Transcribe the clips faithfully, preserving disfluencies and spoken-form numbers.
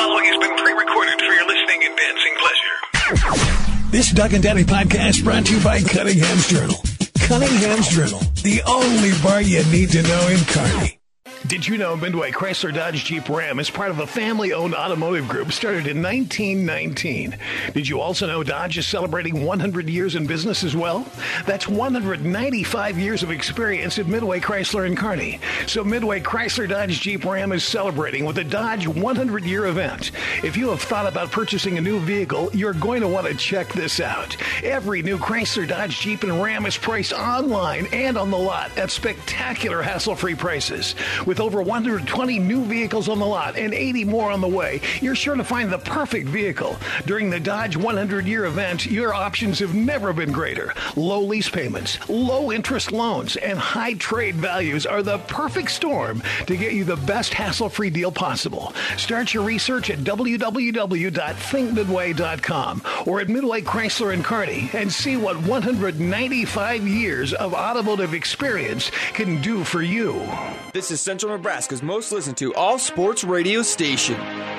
following has been pre-recorded for your listening and dancing pleasure. This Doug and Daddy podcast brought to you by Cunningham's Journal. Cunningham's Journal, the only bar you need to know in Kearney. Did you know Midway Chrysler Dodge Jeep Ram is part of a family-owned automotive group started in nineteen nineteen? Did you also know Dodge is celebrating one hundred years in business as well? That's one hundred ninety-five years of experience at Midway Chrysler in Kearney. So Midway Chrysler Dodge Jeep Ram is celebrating with a Dodge one hundred year event. If you have thought about purchasing a new vehicle, you're going to want to check this out. Every new Chrysler Dodge Jeep and Ram is priced online and on the lot at spectacular hassle-free prices. With over one hundred twenty new vehicles on the lot and eighty more on the way, you're sure to find the perfect vehicle. During the Dodge one hundred year event, your options have never been greater. Low lease payments, low interest loans, and high trade values are the perfect storm to get you the best hassle-free deal possible. Start your research at w w w dot think midway dot com or at Midway Chrysler in Kearney and see what one hundred ninety-five years of automotive experience can do for you. This is Central Nebraska's most listened to all sports radio station.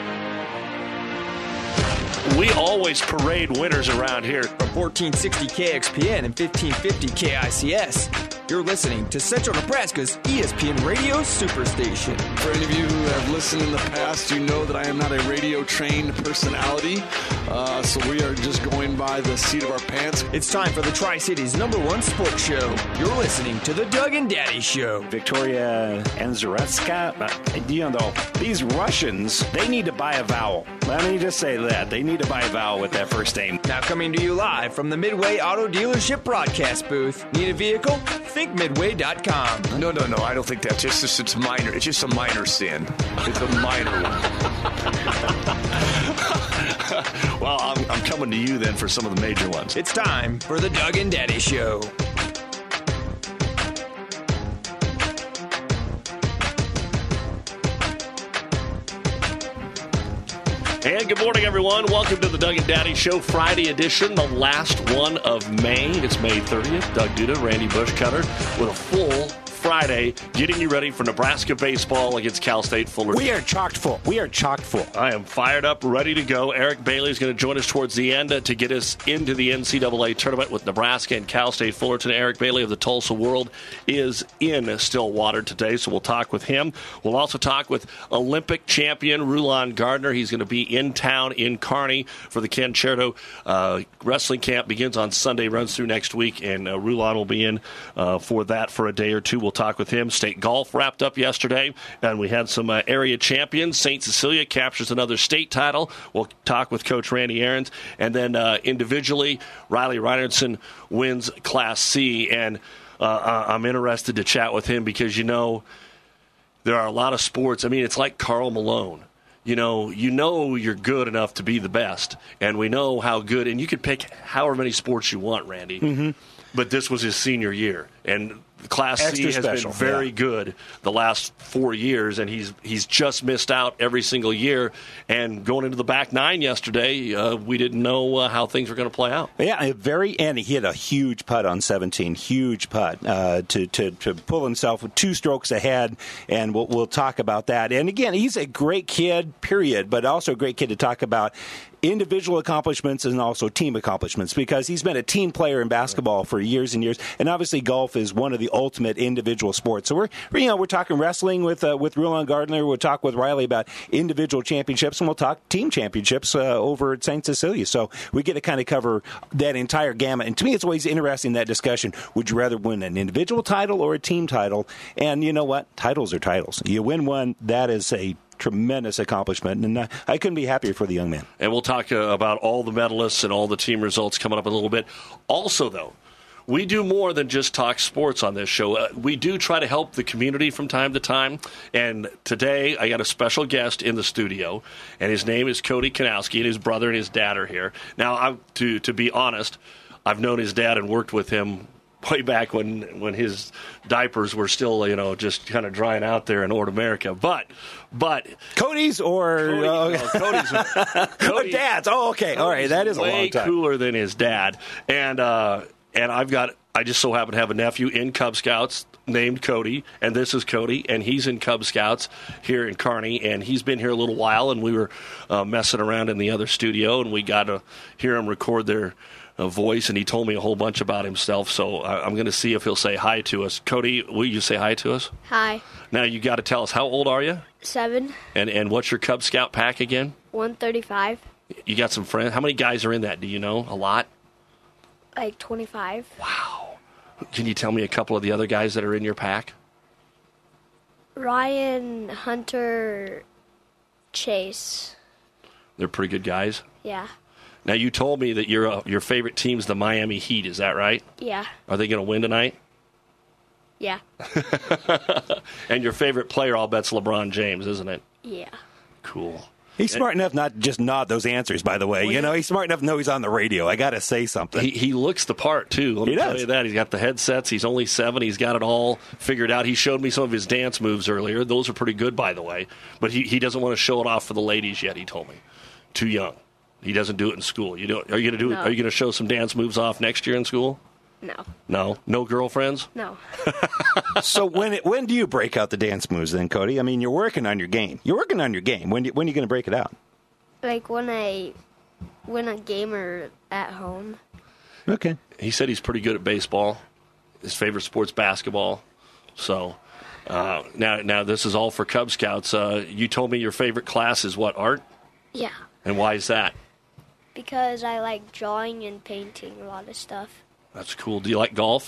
We always parade winners around here. From fourteen sixty K X P N and fifteen fifty K I C S, you're listening to Central Nebraska's E S P N Radio Superstation. For any of you who have listened in the past, you know that I am not a radio-trained personality, uh, so we are just going by the seat of our pants. It's time for the Tri-City's number one sports show. You're listening to the Doug and Daddy Show. Victoria Anzaretska, you know, these Russians, they need to buy a vowel. Let me just say that. They need to buy a vowel with that first name. Now coming to you live from the Midway Auto Dealership broadcast booth. Need a vehicle? think midway dot com. No, no, no. I don't think that's just, just it's minor. It's just a minor sin. It's a minor one. Well, I'm, I'm coming to you then for some of the major ones. It's time for the Doug and Daddy Show. And good morning, everyone. Welcome to the Doug and Daddy Show, Friday edition, the last one of May. It's May thirtieth. Doug Duda, Randy Bushcutter with a full Friday, getting you ready for Nebraska baseball against Cal State Fullerton. We are chocked full. We are chocked full. I am fired up, ready to go. Eric Bailey is going to join us towards the end uh, to get us into the N C double A tournament with Nebraska and Cal State Fullerton. Eric Bailey of the Tulsa World is in Stillwater today, so we'll talk with him. We'll also talk with Olympic champion Rulon Gardner. He's going to be in town in Kearney for the Ken Cherto uh, wrestling camp. Begins on Sunday, runs through next week, and uh, Rulon will be in uh, for that for a day or two. We'll talk with him. State golf wrapped up yesterday, and we had some uh, area champions. Saint Cecilia captures another state title. We'll talk with Coach Randy Aarons. And then uh, individually, Riley Reinertsen wins Class C, and uh, I'm interested to chat with him because, you know, there are a lot of sports. I mean, it's like Karl Malone. You know, you know you're good enough to be the best, and we know how good, and you can pick however many sports you want, Randy, mm-hmm. but this was his senior year, and Class Extra C has special, been very yeah. good the last four years, and he's he's just missed out every single year. And going into the back nine yesterday, uh, we didn't know uh, how things were going to play out. Yeah, at the very end, he had a huge putt on seventeen, huge putt uh, to, to to pull himself with two strokes ahead, and we'll, we'll talk about that. And again, he's a great kid, period, but also a great kid to talk about individual accomplishments and also team accomplishments, because he's been a team player in basketball for years and years, and obviously golf is one of the ultimate individual sports. So we're, you know, we're talking wrestling with uh, with Rulon Gardner. We'll talk with Riley about individual championships, and we'll talk team championships uh, over at Saint Cecilia. So we get to kind of cover that entire gamut. And to me, it's always interesting, that discussion. Would you rather win an individual title or a team title? And you know what? Titles are titles. You win one, that is a tremendous accomplishment, and uh, I couldn't be happier for the young man. And we'll talk uh, about all the medalists and all the team results coming up in a little bit. Also, though, we do more than just talk sports on this show. Uh, we do try to help the community from time to time, and today I got a special guest in the studio, and his name is Cody Kanowski, and his brother and his dad are here. Now, I, to to be honest, I've known his dad and worked with him way back when, when his diapers were still, you know, just kind of drying out there in North America. But, but Cody's or Cody, uh, no, Cody's, Cody, dad's. Oh, okay, all right, that is a way long time. Cooler than his dad, and uh, and I've got, I just so happen to have a nephew in Cub Scouts named Cody, and this is Cody, and he's in Cub Scouts here in Kearney, and he's been here a little while, and we were uh, messing around in the other studio, and we got to hear him record their uh, voice, and he told me a whole bunch about himself, so I, I'm going to see if he'll say hi to us. Cody, will you say hi to us? Hi. Now, you got to tell us, how old are you? Seven. And and what's your Cub Scout pack again? one thirty-five. You got some friends? How many guys are in that? Do you know? A lot? Like twenty-five. Wow. Can you tell me a couple of the other guys that are in your pack? Ryan, Hunter, Chase. They're pretty good guys? Yeah. Now, you told me that your uh, your favorite team's the Miami Heat. Is that right? Yeah. Are they going to win tonight? Yeah. And your favorite player, I'll bet's LeBron James, isn't it? Yeah. Cool. He's smart enough not to just nod those answers, by the way. Well, you know, yeah. he's smart enough to know he's on the radio. I got to say something. He, he looks the part, too. Let me He tell does. you that. He's got the headsets. He's only seven. He's got it all figured out. He showed me some of his dance moves earlier. Those are pretty good, by the way. But he, he doesn't want to show it off for the ladies yet, he told me. Too young. He doesn't do it in school. You do, are you going to do? No. Are you going to show some dance moves off next year in school? No. No? No girlfriends? No. So when it, when do you break out the dance moves then, Cody? I mean, you're working on your game. You're working on your game. When, do- when are you going to break it out? Like when I win a game or at home. Okay. He said he's pretty good at baseball. His favorite sport's basketball. So uh, now, now this is all for Cub Scouts. Uh, you told me your favorite class is what, art? Yeah. And why is that? Because I like drawing and painting a lot of stuff. That's cool. Do you like golf?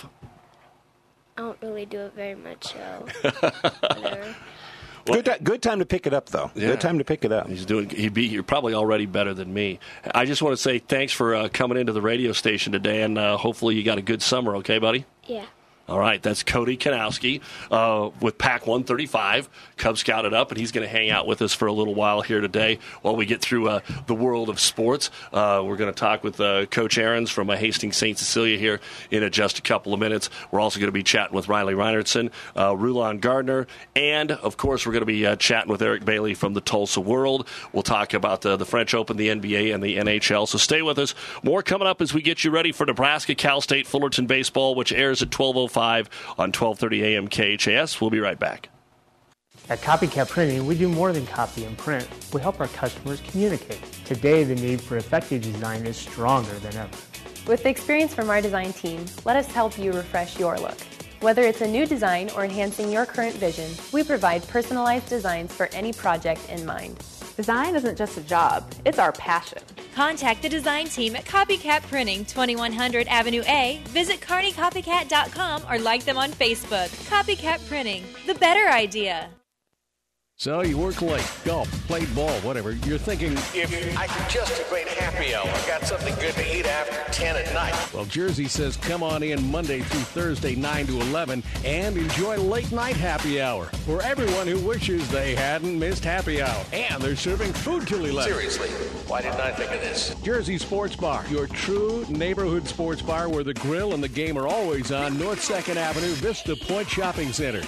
I don't really do it very much, so whatever. Good, ti- good time to pick it up, though. Yeah. Good time to pick it up. He's doing. He'd be. You're probably already better than me. I just want to say thanks for uh, coming into the radio station today, and uh, hopefully you got a good summer. Okay, buddy. Yeah. All right, that's Cody Kanowski uh, with Pack one thirty-five, Cub Scouted up, and he's going to hang out with us for a little while here today while we get through uh, the world of sports. Uh, we're going to talk with uh, Coach Ahrens from uh, Hastings Saint Cecilia here in uh, just a couple of minutes. We're also going to be chatting with Riley Reinertson, uh, Rulon Gardner, and, of course, we're going to be uh, chatting with Eric Bailey from the Tulsa World. We'll talk about uh, the French Open, the N B A, and the N H L, so stay with us. More coming up as we get you ready for Nebraska, Cal State, Fullerton baseball, which airs at twelve oh five on twelve thirty a.m. K H A S. We'll be right back. At Copycat Printing, we do more than copy and print. We help our customers communicate. Today, the need for effective design is stronger than ever. With the experience from our design team, let us help you refresh your look. Whether it's a new design or enhancing your current vision, we provide personalized designs for any project in mind. Design isn't just a job, it's our passion. Contact the design team at Copycat Printing, twenty-one hundred Avenue A. Visit Kearney Copycat dot com or like them on Facebook. Copycat Printing, the better idea. So you work late, golf, played ball, whatever. You're thinking, if I could just a great happy hour, got something good to eat after ten at night. Well, Jersey says come on in Monday through Thursday, nine to eleven, and enjoy late night happy hour for everyone who wishes they hadn't missed happy hour. And they're serving food till eleven. Seriously, why didn't I think of this? Jersey Sports Bar, your true neighborhood sports bar where the grill and the game are always on North second Avenue, Vista Point Shopping Center.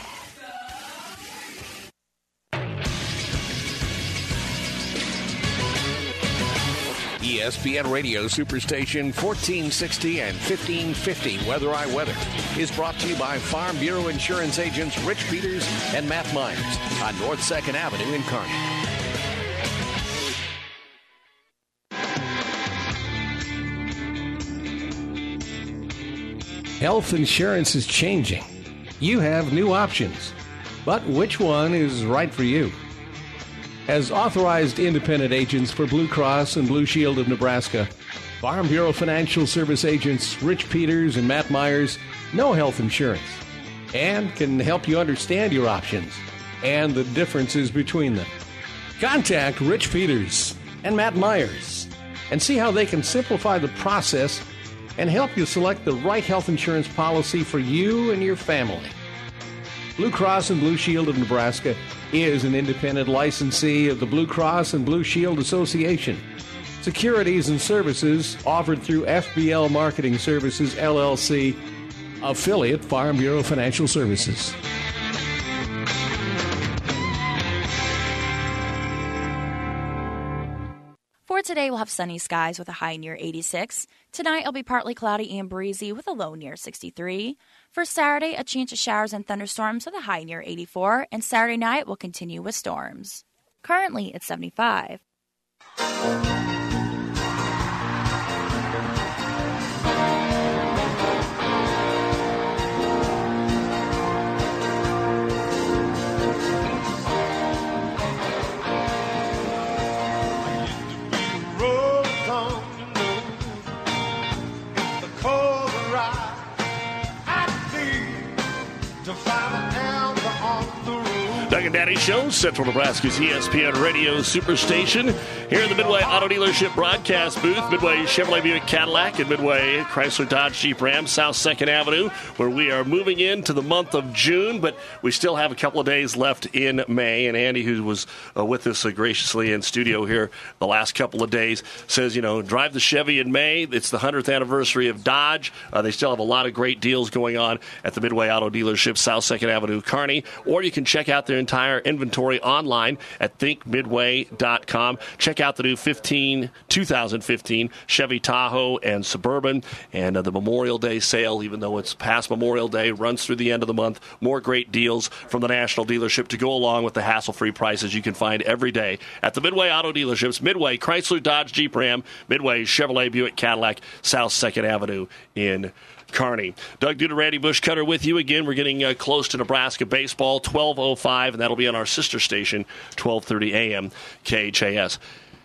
E S P N Radio Superstation fourteen sixty and fifteen fifty Weather I Weather is brought to you by Farm Bureau Insurance agents Rich Peters and Matt Myers on North second Avenue in Kearney. Health insurance is changing. You have new options, but which one is right for you? As authorized independent agents for Blue Cross and Blue Shield of Nebraska, Farm Bureau Financial Service agents Rich Peters and Matt Myers know health insurance and can help you understand your options and the differences between them. Contact Rich Peters and Matt Myers and see how they can simplify the process and help you select the right health insurance policy for you and your family. Blue Cross and Blue Shield of Nebraska is an independent licensee of the Blue Cross and Blue Shield Association. Securities and services offered through F B L Marketing Services, L L C, affiliate Farm Bureau Financial Services. For today, we'll have sunny skies with a high near eighty-six. Tonight, it'll be partly cloudy and breezy with a low near sixty-three. For Saturday, a chance of showers and thunderstorms with a high near eighty-four. And Saturday night will continue with storms. Currently, it's seventy-five. Doug and Daddy Show, Central Nebraska's E S P N Radio Superstation. Here in the Midway Auto Dealership broadcast booth, Midway Chevrolet Buick Cadillac and Midway Chrysler Dodge Jeep Ram, South second Avenue, where we are moving into the month of June, but we still have a couple of days left in May. And Andy, who was uh, with us uh, graciously in studio here the last couple of days, says, you know, drive the Chevy in May. It's the hundredth anniversary of Dodge. Uh, they still have a lot of great deals going on at the Midway Auto Dealership, South second Avenue, Kearney. Or you can check out their entire inventory online at think midway dot com. Check out the new fifteen, twenty fifteen Chevy Tahoe and Suburban, and uh, the Memorial Day sale, even though it's past Memorial Day, runs through the end of the month. More great deals from the national dealership to go along with the hassle-free prices you can find every day at the Midway Auto Dealerships, Midway Chrysler Dodge Jeep Ram, Midway Chevrolet Buick Cadillac, South second Avenue in Kearney. Doug Duda, Randy Bushcutter with you again. We're getting uh, close to Nebraska baseball, twelve oh five, and that'll be on our sister station, twelve thirty a.m. K H A S.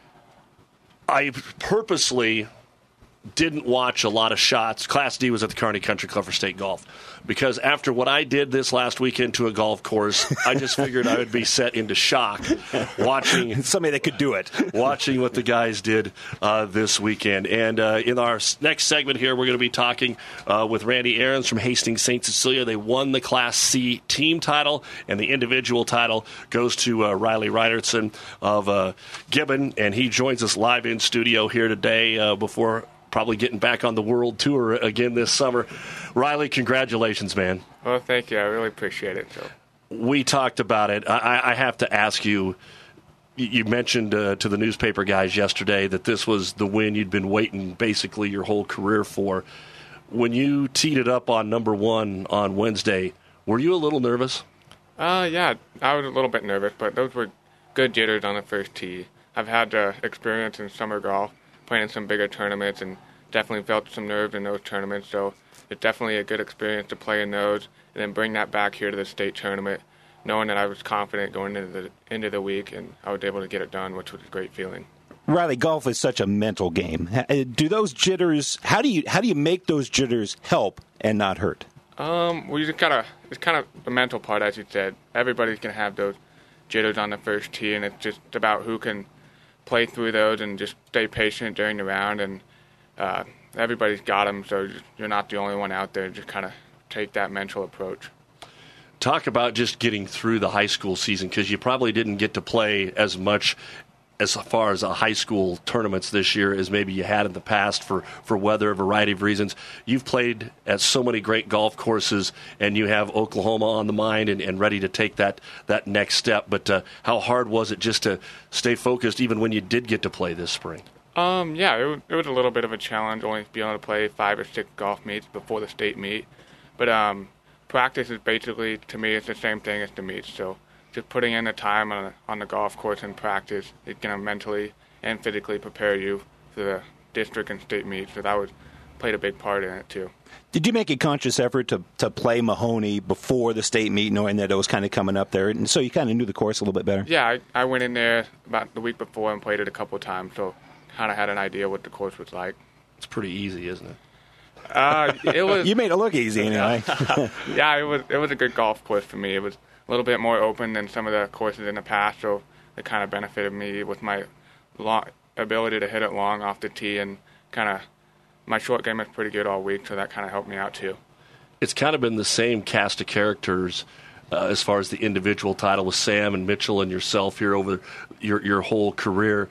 I purposely didn't watch a lot of shots. Class D was at the Kearney Country Club for state golf, because after what I did this last weekend to a golf course, I just figured I would be set into shock watching somebody that could do it, watching what the guys did uh, this weekend. And uh, in our next segment here, we're going to be talking uh, with Randy Aarons from Hastings Saint Cecilia. They won the Class C team title, and the individual title goes to uh, Riley Ryderson of uh, Gibbon, and he joins us live in studio here today uh, before probably getting back on the world tour again this summer. Riley, congratulations, man. Well, thank you. I really appreciate it. So. We talked about it. I, I have to ask you, you mentioned uh, to the newspaper guys yesterday that this was the win you'd been waiting basically your whole career for. When you teed it up on number one on Wednesday, were you a little nervous? Uh, yeah, I was a little bit nervous, but those were good jitters on the first tee. I've had uh, experience in summer golf, playing in some bigger tournaments, and definitely felt some nerves in those tournaments, so it's definitely a good experience to play in those and then bring that back here to the state tournament, knowing that I was confident going into the end of the week and I was able to get it done, which was a great feeling. Riley, golf is such a mental game. Do those jitters, how do you how do you make those jitters help and not hurt? Um, well, you just gotta, it's kind of the mental part, as you said. Everybody's going to have those jitters on the first tee, and it's just about who can play through those and just stay patient during the round, and uh, everybody's got them, so you're not the only one out there. Just kind of take that mental approach. Talk about just getting through the high school season, because you probably didn't get to play as much as far as a high school tournaments this year as maybe you had in the past for, for weather, a variety of reasons. You've played at so many great golf courses, and you have Oklahoma on the mind and, and ready to take that, that next step. But uh, how hard was it just to stay focused even when you did get to play this spring? Um, yeah, it was, it was a little bit of a challenge, only being able to play five or six golf meets before the state meet. But um, practice is basically, to me, it's the same thing as the meets. So just putting in the time on, on the golf course and practice is going to mentally and physically prepare you for the district and state meets. So that was played a big part in it, too. Did you make a conscious effort to, to play Mahoney before the state meet, knowing that it was kind of coming up there, and so you kind of knew the course a little bit better? Yeah, I, I went in there about the week before and played it a couple of times, so kind of had an idea what the course was like. It's pretty easy, isn't it? Uh, it was. You made it look easy, anyway. Yeah, it was. It was a good golf course for me. It was a little bit more open than some of the courses in the past, so it kind of benefited me with my long ability to hit it long off the tee, and kind of my short game is pretty good all week, so that kind of helped me out too. It's kind of been the same cast of characters uh, as far as the individual title with Sam and Mitchell and yourself here over your your whole career.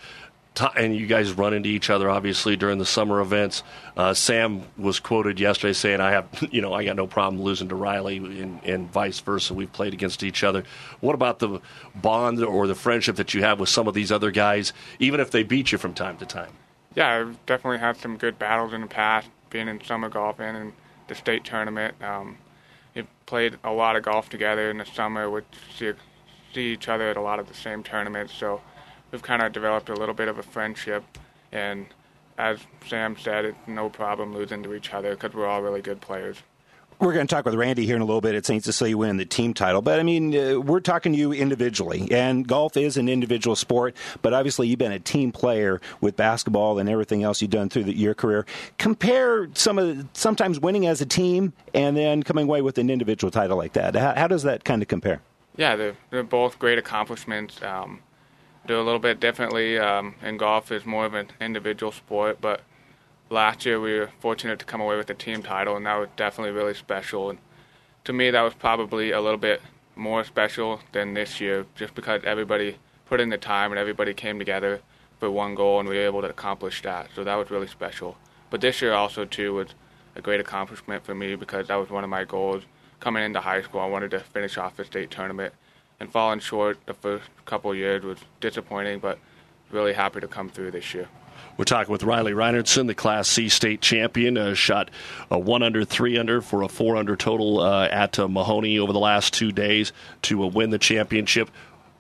and you guys run into each other, obviously, during the summer events. Uh, Sam was quoted yesterday saying, I have, you know, I got no problem losing to Riley, and, and vice versa. We've played against each other. What about the bond or the friendship that you have with some of these other guys, even if they beat you from time to time? Yeah, I've definitely had some good battles in the past, being in summer golf and in the state tournament. Um, we've played a lot of golf together in the summer. We see, see each other at a lot of the same tournaments, so we've kind of developed a little bit of a friendship, and as Sam said, it's no problem losing to each other because we're all really good players. We're going to talk with Randy here in a little bit at Saint Cecilia winning the team title, but I mean, uh, we're talking to you individually, and golf is an individual sport, but obviously you've been a team player with basketball and everything else you've done through the, your career. Compare some of the, sometimes winning as a team and then coming away with an individual title like that. How, how does that kind of compare? Yeah, they're, they're both great accomplishments. Um, do a little bit differently. Um, in golf, it's more of an individual sport, but last year we were fortunate to come away with the team title, and that was definitely really special. And to me, that was probably a little bit more special than this year, just because everybody put in the time and everybody came together for one goal, and we were able to accomplish that. So that was really special. But this year also, too, was a great accomplishment for me because that was one of my goals. Coming into high school, I wanted to finish off the state tournament, and falling short the first couple of years was disappointing, but really happy to come through this year. We're talking with Riley Reinertsen, the Class C state champion, uh, shot a one under, three under for a four under total uh, at uh, Mahoney over the last two days to uh, win the championship.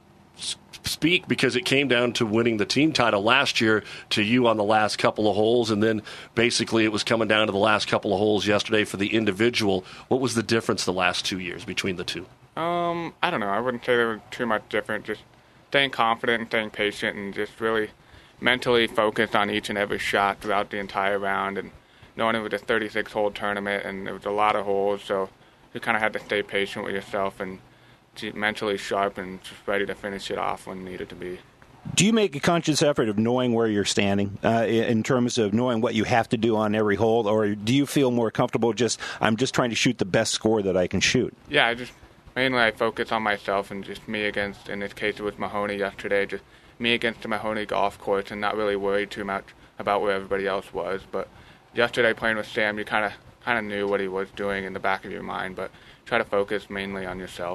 S- speak because it came down to winning the team title last year to you on the last couple of holes, and then basically it was coming down to the last couple of holes yesterday for the individual. What was the difference the last two years between the two? Um, I don't know. I wouldn't say there was too much different. Just staying confident and staying patient and just really mentally focused on each and every shot throughout the entire round, and knowing it was a thirty-six hole tournament and it was a lot of holes, so you kind of had to stay patient with yourself and mentally sharp and just ready to finish it off when needed to be. Do you make a conscious effort of knowing where you're standing uh, in terms of knowing what you have to do on every hole, or do you feel more comfortable just, I'm just trying to shoot the best score that I can shoot? Yeah, I just mainly I focus on myself and just me against, in this case it was Mahoney yesterday, just me against the Mahoney golf course and not really worry too much about where everybody else was. But yesterday playing with Sam, you kind of kind of knew what he was doing in the back of your mind, but try to focus mainly on yourself.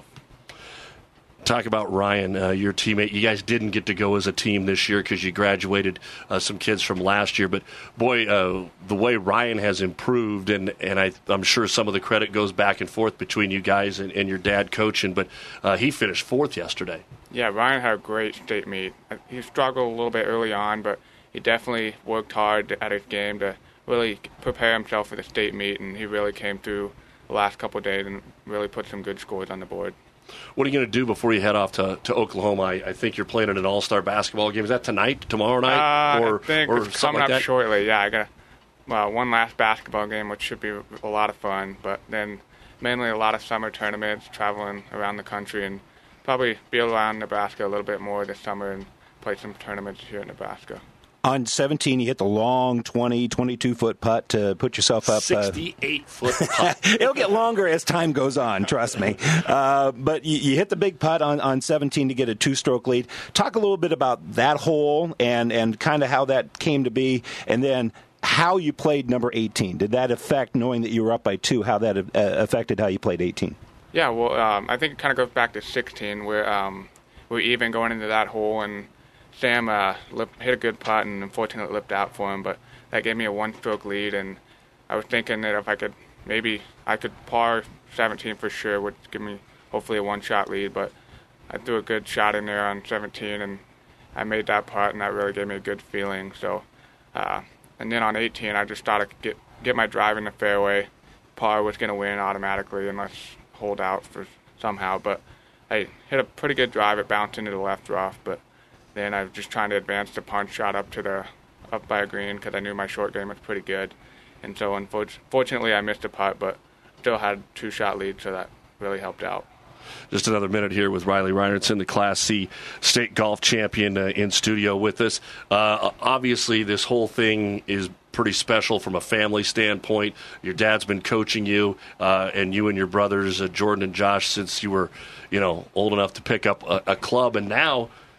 Talk about Ryan, uh, your teammate. You guys didn't get to go as a team this year because you graduated uh, some kids from last year. But, boy, uh, the way Ryan has improved, and, and I, I'm sure some of the credit goes back and forth between you guys and, and your dad coaching, but uh, he finished fourth yesterday. Yeah, Ryan had a great state meet. He struggled a little bit early on, but he definitely worked hard at his game to really prepare himself for the state meet, and he really came through the last couple of days and really put some good scores on the board. What are you going to do before you head off to, to Oklahoma? I, I think you're playing in an all-star basketball game. Is that tonight, tomorrow night, uh, or, I think or it's something coming like up that? shortly. Yeah, I got well, one last basketball game, which should be a lot of fun. But then mainly a lot of summer tournaments, traveling around the country, and probably be around Nebraska a little bit more this summer and play some tournaments here in Nebraska. On seventeen, you hit the long twenty, twenty-two foot putt to put yourself up. sixty-eight foot putt. It'll get longer as time goes on, trust me. Uh, but you, you hit the big putt on, on seventeen to get a two-stroke lead. Talk a little bit about that hole and, and kind of how that came to be, and then how you played number eighteen. Did that affect, knowing that you were up by two, how that uh, affected how you played eighteen? Yeah, well, um, I think it kind of goes back to sixteen, where um, we're even going into that hole, and Sam uh, lip, hit a good putt and unfortunately lipped out for him, but that gave me a one-stroke lead, and I was thinking that if I could, maybe I could par seventeen for sure, would give me hopefully a one-shot lead, but I threw a good shot in there on seventeen, and I made that putt, and that really gave me a good feeling. So, uh, and then on eighteen, I just thought I could get, get my drive in the fairway. Par was going to win automatically unless hold out for somehow, but I hit a pretty good drive. It bounced into the left rough, but then I was just trying to advance the punch shot up to the up by a green because I knew my short game was pretty good. And so unfortunately I missed a putt, but still had two shot lead, so that really helped out. Just another minute here with Riley Reinertsen, the Class C state golf champion, uh, in studio with us. Uh, obviously, this whole thing is pretty special from a family standpoint. Your dad's been coaching you, uh, and you and your brothers, uh, Jordan and Josh, since you were, you know, old enough to pick up a, a club, and now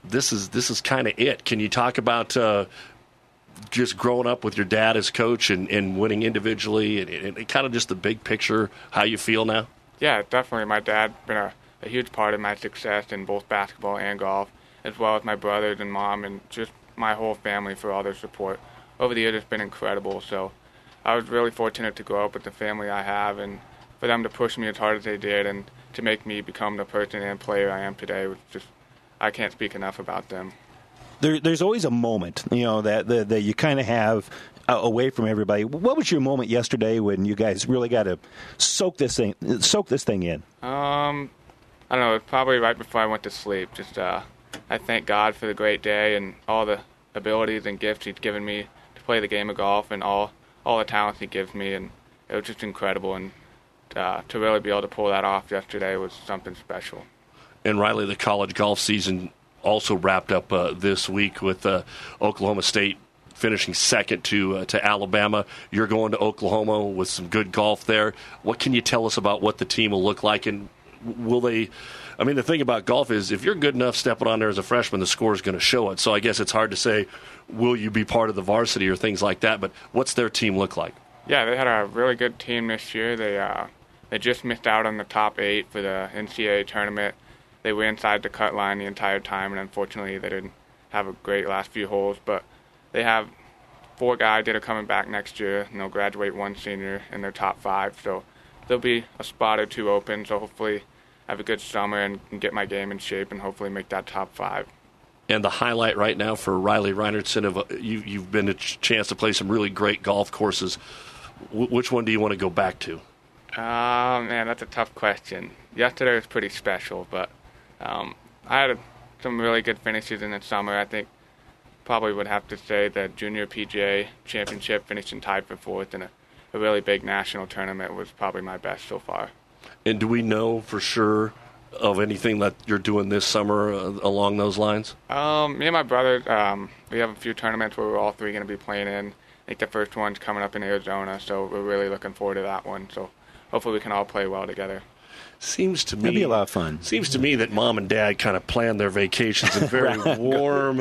this is this is kind of it. Can you talk about uh, just growing up with your dad as coach and, and winning individually and, and, and kind of just the big picture, how you feel now? Yeah, definitely. My dad's been a, a huge part of my success in both basketball and golf, as well as my brothers and mom and just my whole family for all their support. Over the years, it's been incredible. So I was really fortunate to grow up with the family I have, and for them to push me as hard as they did and to make me become the person and player I am today was just, I can't speak enough about them. There, there's always a moment, you know, that that, that you kind of have uh, away from everybody. What was your moment yesterday when you guys really got to soak this thing, soak this thing in? Um, I don't know. It was probably right before I went to sleep. Just, uh, I thank God for the great day and all the abilities and gifts He's given me to play the game of golf and all all the talents He gives me, and it was just incredible. And uh, to really be able to pull that off yesterday was something special. And Riley, the college golf season also wrapped up uh, this week with uh, Oklahoma State finishing second to uh, to Alabama. You're going to Oklahoma with some good golf there. What can you tell us about what the team will look like, and will they? I mean, the thing about golf is if you're good enough stepping on there as a freshman, the score is going to show it. So I guess it's hard to say, will you be part of the varsity or things like that, but what's their team look like? Yeah, they had a really good team this year. They uh, they just missed out on the top eight for the N C double A tournament. They were inside the cut line the entire time, and unfortunately they didn't have a great last few holes. But they have four guys that are coming back next year, and they'll graduate one senior in their top five. So there'll be a spot or two open, so hopefully have a good summer and, and get my game in shape and hopefully make that top five. And the highlight right now for Riley Reinertsen, of uh, you, you've been a ch- chance to play some really great golf courses. W- which one do you want to go back to? Oh, man, that's a tough question. Yesterday was pretty special, but um, I had a, some really good finishes in the summer. I think probably would have to say the Junior P G A Championship, finishing tied for fourth in a, a really big national tournament, was probably my best so far. And do we know for sure of anything that you're doing this summer uh, along those lines? Um, me and my brother, um, we have a few tournaments where we're all three going to be playing in. I think the first one's coming up in Arizona, so we're really looking forward to that one. So hopefully we can all play well together. Seems to me that'd be a lot of fun. Seems to me that mom and dad kind of plan their vacations in very warm,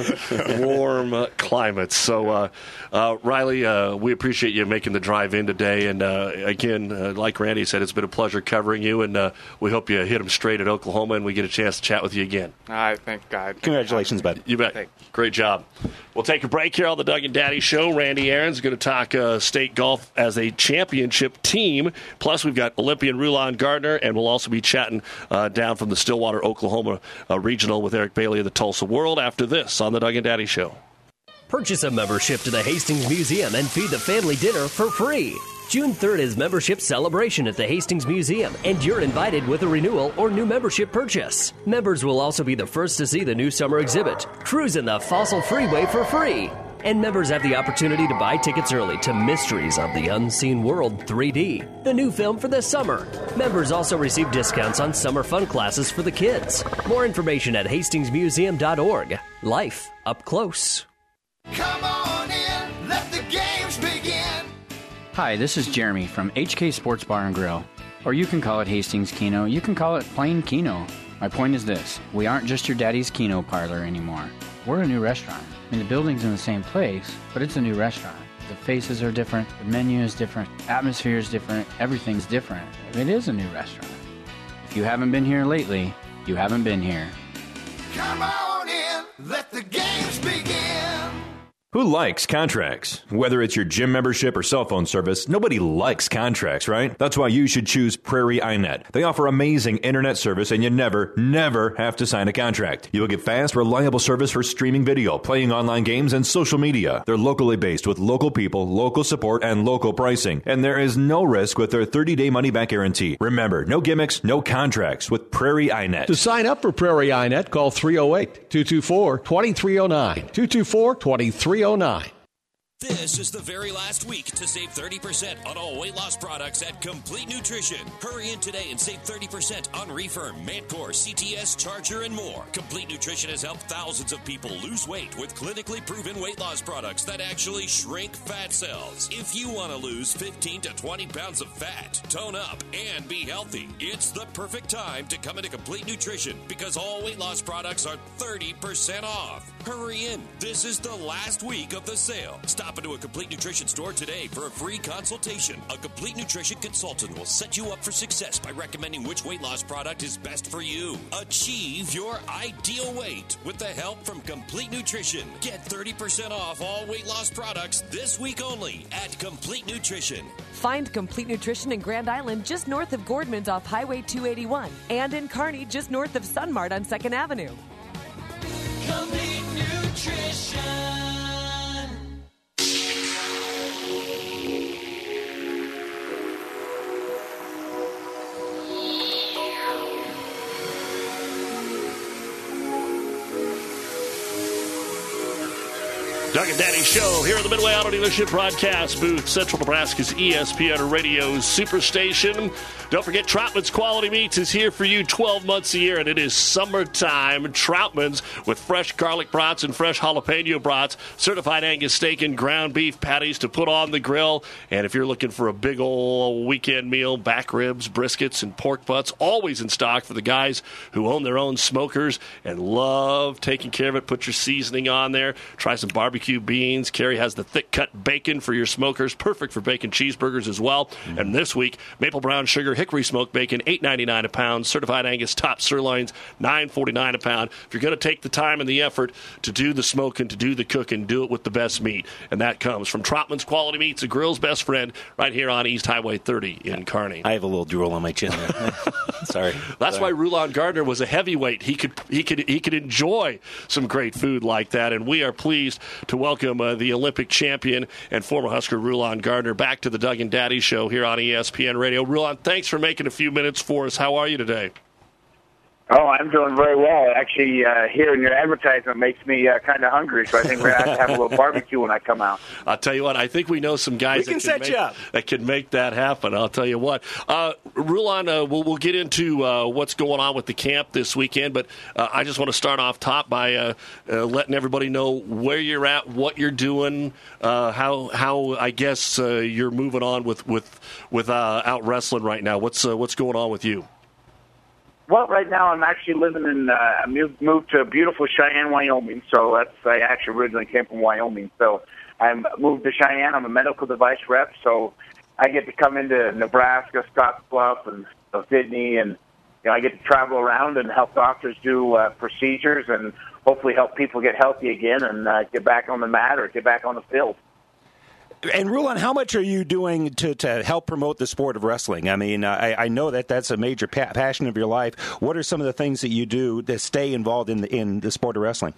warm uh, climates. So, uh, uh, Riley, uh, we appreciate you making the drive in today. And uh, again, uh, like Randy said, it's been a pleasure covering you. And uh, we hope you hit them straight at Oklahoma, and we get a chance to chat with you again. All right, thanks, God. Congratulations, bud. You bet. Thanks. Great job. We'll take a break here on the Doug and Daddy Show. Randy Aaron's going to talk uh, state golf as a championship team. Plus, we've got Olympian Rulon Gardner, and we'll also be chatting uh, down from the Stillwater, Oklahoma uh, regional with Eric Bailey of the Tulsa World after this on the Doug and Daddy Show. Purchase a membership to the Hastings Museum and feed the family dinner for free. June third is membership celebration at the Hastings Museum, and you're invited with a renewal or new membership purchase. Members will also be the first to see the new summer exhibit, Cruising the Fossil Freeway, for free. And members have the opportunity to buy tickets early to Mysteries of the Unseen World three D, the new film for this summer. Members also receive discounts on summer fun classes for the kids. More information at hastings museum dot org. Life up close. Come on in, let the games begin. Hi, this is Jeremy from H K Sports Bar and Grill. Or you can call it Hastings Keno, you can call it plain Keno. My point is this, we aren't just your daddy's Keno parlor anymore. We're a new restaurant. I mean, the building's in the same place, but it's a new restaurant. The faces are different, the menu is different, atmosphere is different, everything's different. It is a new restaurant. If you haven't been here lately, you haven't been here. Come on in, let the games begin. Who likes contracts? Whether it's your gym membership or cell phone service, nobody likes contracts, right? That's why you should choose Prairie iNet. They offer amazing internet service, and you never, never have to sign a contract. You'll get fast, reliable service for streaming video, playing online games, and social media. They're locally based with local people, local support, and local pricing. And there is no risk with their thirty-day money-back guarantee. Remember, no gimmicks, no contracts with Prairie iNet. To sign up for Prairie iNet, call three oh eight, two two four, two three oh nine, two two four, two three oh nine. This is the very last week to save thirty percent on all weight loss products at Complete Nutrition. Hurry in today and save thirty percent on Refirm, Mancore, C T S, Charger, and more. Complete Nutrition has helped thousands of people lose weight with clinically proven weight loss products that actually shrink fat cells. If you want to lose fifteen to twenty pounds of fat, tone up, and be healthy, it's the perfect time to come into Complete Nutrition because all weight loss products are thirty percent off. Hurry in. This is the last week of the sale. Stop into a Complete Nutrition store today for a free consultation. A Complete Nutrition consultant will set you up for success by recommending which weight loss product is best for you. Achieve your ideal weight with the help from Complete Nutrition. Get thirty percent off all weight loss products this week only at Complete Nutrition. Find Complete Nutrition in Grand Island just north of Gordman's off Highway two eighty-one and in Kearney just north of Sunmart on second Avenue. Complete Nutrition. Doug and Daddy Show here at the Midway Auto Dealership broadcast booth, Central Nebraska's E S P N Radio Superstation. Don't forget, Troutman's Quality Meats is here for you twelve months a year, and it is summertime. Troutman's with fresh garlic brats and fresh jalapeno brats, certified Angus steak and ground beef patties to put on the grill. And if you're looking for a big old weekend meal, back ribs, briskets, and pork butts, always in stock for the guys who own their own smokers and love taking care of it. Put your seasoning on there. Try some barbecue beans. Carrie has the thick-cut bacon for your smokers, perfect for bacon cheeseburgers as well. Mm-hmm. And this week, maple brown sugar hickory smoked bacon, eight ninety-nine a pound. Certified Angus top sirloins, nine forty-nine a pound. If you're going to take the time and the effort to do the smoking, to do the cooking, do it with the best meat. And that comes from Troutman's Quality Meats, a grill's best friend, right here on East Highway thirty in Kearney. I have a little drool on my chin there. Sorry. That's Sorry. why Rulon Gardner was a heavyweight. He could he could he could enjoy some great food like that. And we are pleased to welcome uh, the Olympic champion and former Husker Rulon Gardner back to the Doug and Daddy Show here on E S P N Radio. Rulon, thanks for making a few minutes for us. How are you today? Oh, I'm doing very well. Actually, uh, hearing your advertisement makes me uh, kind of hungry, so I think we're going to have to have a little barbecue when I come out. I'll tell you what, I think we know some guys We can that, set make, you up. that can make that happen. I'll tell you what. Uh, Rulon, uh, we'll, we'll get into uh, what's going on with the camp this weekend, but uh, I just want to start off top by uh, uh, letting everybody know where you're at, what you're doing, uh, how, how I guess, uh, you're moving on with, with, with uh, out wrestling right now. What's, uh, what's going on with you? Well, right now I'm actually living in, uh, I moved, moved to beautiful Cheyenne, Wyoming. So that's, I actually originally came from Wyoming. So I moved to Cheyenne. I'm a medical device rep. So I get to come into Nebraska, Scottsbluff, and uh, Sydney, and you know, I get to travel around and help doctors do uh, procedures and hopefully help people get healthy again and uh, get back on the mat or get back on the field. And Rulon, how much are you doing to, to help promote the sport of wrestling? I mean, I, I know that that's a major pa- passion of your life. What are some of the things that you do to stay involved in the, in the sport of wrestling?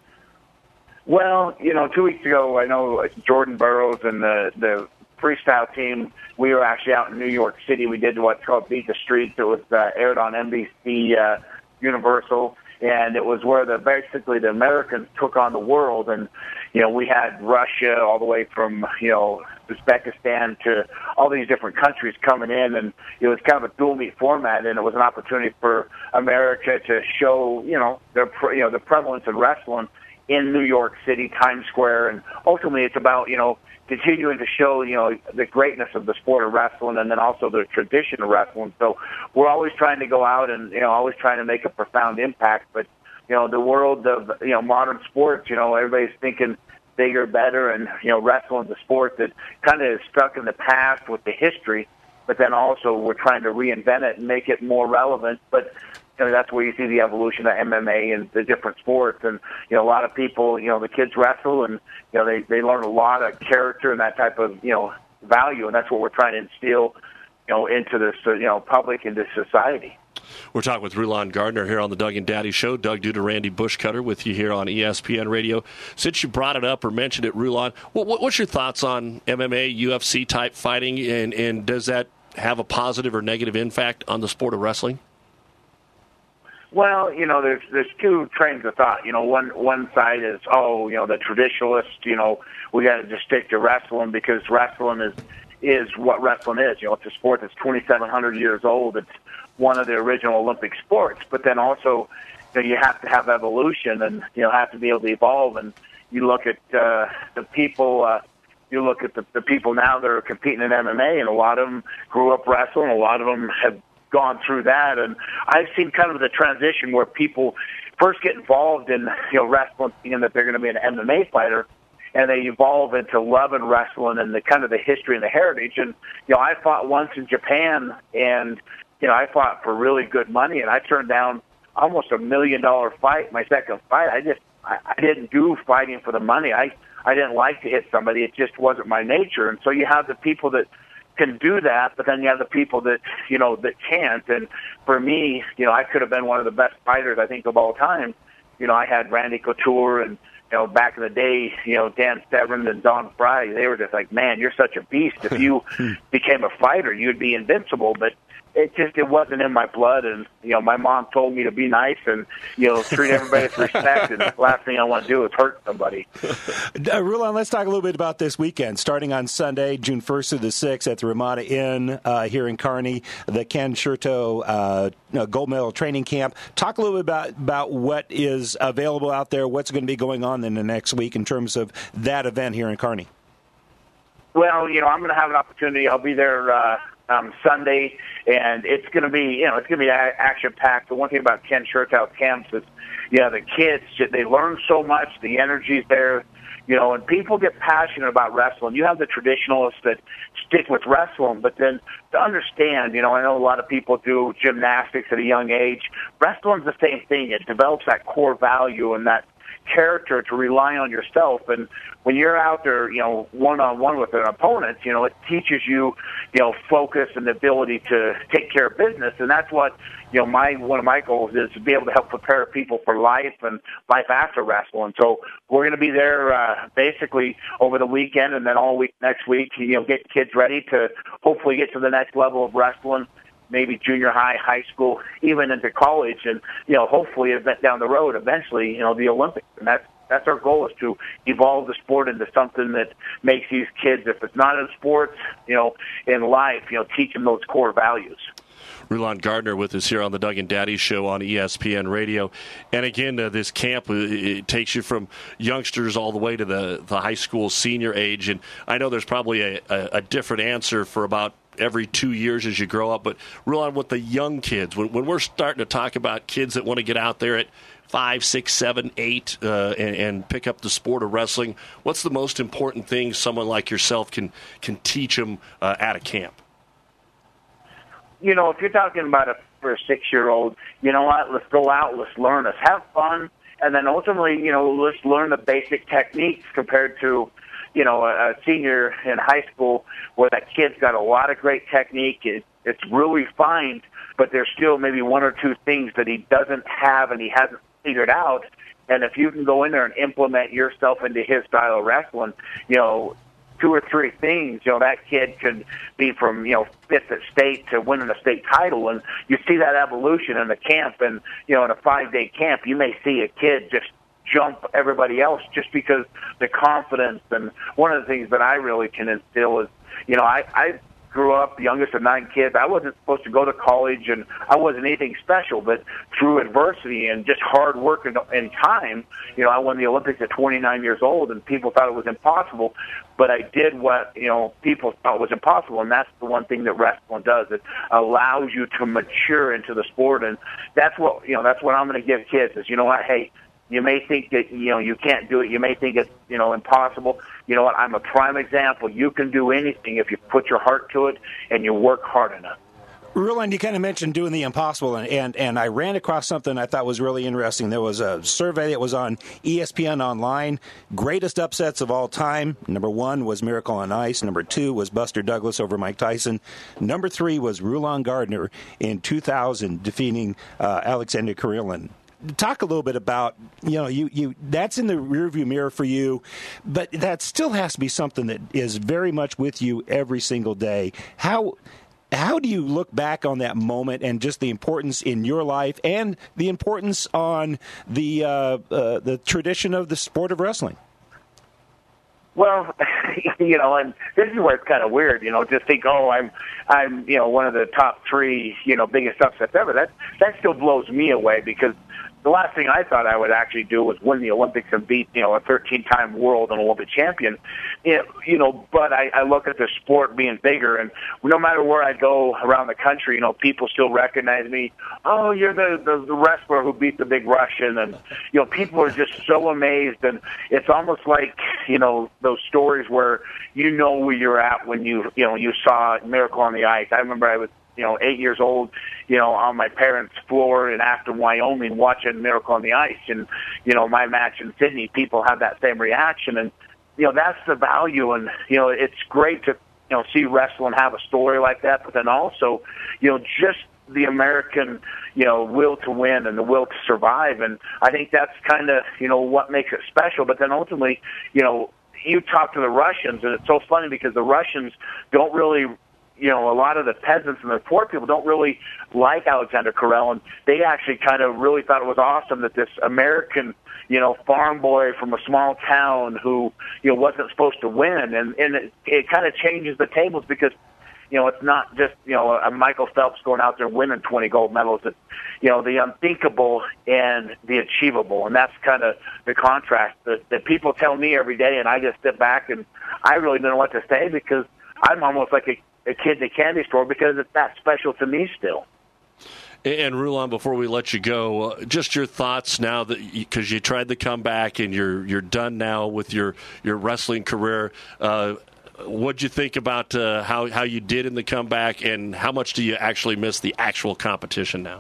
Well, you know, two weeks ago, I know Jordan Burroughs and the, the freestyle team, we were actually out in New York City. We did what's called Beat the Streets. It was uh, aired on N B C uh, Universal. And it was where the basically the Americans took on the world, and you know we had Russia all the way from you know Uzbekistan to all these different countries coming in, and it was kind of a dual meet format, and it was an opportunity for America to show you know their you know the prevalence of wrestling in New York City, Times Square, and ultimately it's about you know continuing to show, you know, the greatness of the sport of wrestling and then also the tradition of wrestling. So we're always trying to go out and, you know, always trying to make a profound impact. But, you know, the world of, you know, modern sports, you know, everybody's thinking bigger, better, and, you know, wrestling's a sport that kind of is stuck in the past with the history, but then also we're trying to reinvent it and make it more relevant. But, you know, that's where you see the evolution of M M A and the different sports. And, you know, a lot of people, you know, the kids wrestle and, you know, they, they learn a lot of character and that type of, you know, value. And that's what we're trying to instill, you know, into this, you know, public, into society. We're talking with Rulon Gardner here on the Doug and Daddy Show. Doug Duda, Randy Bushcutter with you here on E S P N Radio. Since you brought it up or mentioned it, Rulon, what, what's your thoughts on M M A, U F C-type fighting, and, and does that have a positive or negative impact on the sport of wrestling? Well, you know, there's there's two trains of thought. You know, one one side is, oh, you know, the traditionalist. You know, we got to just stick to wrestling because wrestling is is what wrestling is. You know, it's a sport that's twenty-seven hundred years old. It's one of the original Olympic sports. But then also, you know, you have to have evolution, and you know, have to be able to evolve. And you look at uh, the people. Uh, you look at the, the people now that are competing in M M A, and a lot of them grew up wrestling. A lot of them have gone through that, and I've seen kind of the transition where people first get involved in, you know, wrestling, thinking that they're going to be an M M A fighter, and they evolve into loving wrestling and the kind of the history and the heritage. And you know, I fought once in Japan, and you know, I fought for really good money, and I turned down almost a million dollar fight, my second fight. I just I, I didn't do fighting for the money. I I didn't like to hit somebody. It just wasn't my nature. And so you have the people that can do that, but then you have the people that, you know, that can't. And for me, you know, I could have been one of the best fighters, I think, of all time. You know, I had Randy Couture and, you know, back in the day, you know, Dan Severn and Don Fry. They were just like, man, you're such a beast. If you became a fighter, you'd be invincible. But it just, it wasn't in my blood. And, you know, my mom told me to be nice and, you know, treat everybody with respect. And the last thing I want to do is hurt somebody. Uh, Rulon, let's talk a little bit about this weekend. Starting on Sunday, June first through the sixth at the Ramada Inn uh, here in Kearney, the Ken Scherto uh, Gold Medal Training Camp. Talk a little bit about, about what is available out there, what's going to be going on in the next week in terms of that event here in Kearney. Well, you know, I'm going to have an opportunity. I'll be there uh, um, Sunday, and it's going to be, you know, it's going to be action-packed. The one thing about Ken Scherto camps is, you know, the kids, they learn so much, the energy's there, you know, and people get passionate about wrestling. You have the traditionalists that stick with wrestling, but then to understand, you know, I know a lot of people do gymnastics at a young age. Wrestling's the same thing. It develops that core value and that character to rely on yourself. And when you're out there, you know, one-on-one with an opponent, you know, it teaches you, you know, focus and the ability to take care of business. And that's what, you know, my one of my goals is to be able to help prepare people for life and life after wrestling. So we're going to be there uh, basically over the weekend and then all week next week, you know, get kids ready to hopefully get to the next level of wrestling, maybe junior high, high school, even into college, and, you know, hopefully event down the road, eventually, you know, the Olympics. And that's, that's our goal, is to evolve the sport into something that makes these kids, if it's not in sports, you know, in life, you know, teach them those core values. Rulon Gardner with us here on the Doug and Daddy Show on E S P N Radio. And again, uh, this camp, uh, it takes you from youngsters all the way to the, the high school senior age. And I know there's probably a, a, a different answer for about every two years as you grow up. But Rulon, with the young kids, when, when we're starting to talk about kids that want to get out there at five, six, seven, eight, uh, and, and pick up the sport of wrestling, what's the most important thing someone like yourself can, can teach them uh, at a camp? You know, if you're talking about a for a six-year-old, you know what? Let's go out, let's learn, let's have fun, and then ultimately, you know, let's learn the basic techniques compared to, you know, a, a senior in high school where that kid's got a lot of great technique. It, it's really refined, but there's still maybe one or two things that he doesn't have and he hasn't figured out. And if you can go in there and implement yourself into his style of wrestling, you know, two or three things, you know, that kid could be from, you know, fifth at state to winning a state title. And you see that evolution in the camp. And, you know, in a five-day camp, you may see a kid just jump everybody else just because the confidence. And one of the things that I really can instill is, you know, I, I grew up the youngest of nine kids. I wasn't supposed to go to college, and I wasn't anything special, but through adversity and just hard work and, and time, you know, I won the Olympics at twenty-nine years old, and people thought it was impossible, but I did what, you know, people thought was impossible, and that's the one thing that wrestling does. It allows you to mature into the sport, and that's what, you know, that's what I'm going to give kids is, you know what, hey, you may think that, you know, you can't do it. You may think it's, you know, impossible. You know what? I'm a prime example. You can do anything if you put your heart to it and you work hard enough. Rulon, you kind of mentioned doing the impossible, and, and, and I ran across something I thought was really interesting. There was a survey that was on E S P N Online. Greatest upsets of all time. Number one was Miracle on Ice. Number two was Buster Douglas over Mike Tyson. Number three was Rulon Gardner in two thousand defeating uh, Alexander Karelin. Talk a little bit about, you know, you, you that's in the rearview mirror for you, but that still has to be something that is very much with you every single day. How how do you look back on that moment and just the importance in your life and the importance on the uh, uh, the tradition of the sport of wrestling? Well, you know, and this is where it's kind of weird, you know, just think, oh, I'm, I'm, you know, one of the top three, you know, biggest upsets ever. That, that still blows me away, because the last thing I thought I would actually do was win the Olympics and beat, you know, a thirteen-time world and Olympic champion. It, you know, but I, I look at the sport being bigger, and no matter where I go around the country, you know, people still recognize me. Oh, you're the, the, the wrestler who beat the big Russian, and, you know, people are just so amazed, and it's almost like, you know, those stories where you know where you're at when you, you know, you saw Miracle on the Ice. I remember I was, you know, eight years old, you know, on my parents' floor in Acton, Wyoming, watching Miracle on the Ice. And, you know, my match in Sydney, people had that same reaction. And, you know, that's the value. And, you know, it's great to, you know, see wrestling have a story like that, but then also, you know, just the American, you know, will to win and the will to survive. And I think that's kind of, you know, what makes it special. But then ultimately, you know, you talk to the Russians, and it's so funny because the Russians don't really, you know, a lot of the peasants and the poor people don't really like Alexander Karel, and they actually kind of really thought it was awesome that this American, you know, farm boy from a small town who, you know, wasn't supposed to win, and, and it, it kind of changes the tables, because, you know, it's not just, you know, a Michael Phelps going out there winning twenty gold medals. It's, you know, the unthinkable and the achievable, and that's kind of the contrast that, that people tell me every day, and I just sit back and I really don't know what to say, because I'm almost like a a kid in a candy store, because it's that special to me still. And Rulon, before we let you go, uh, just your thoughts now that because you, you tried the comeback and you're you're done now with your, your wrestling career. Uh, what'd you think about uh, how how you did in the comeback, and how much do you actually miss the actual competition now?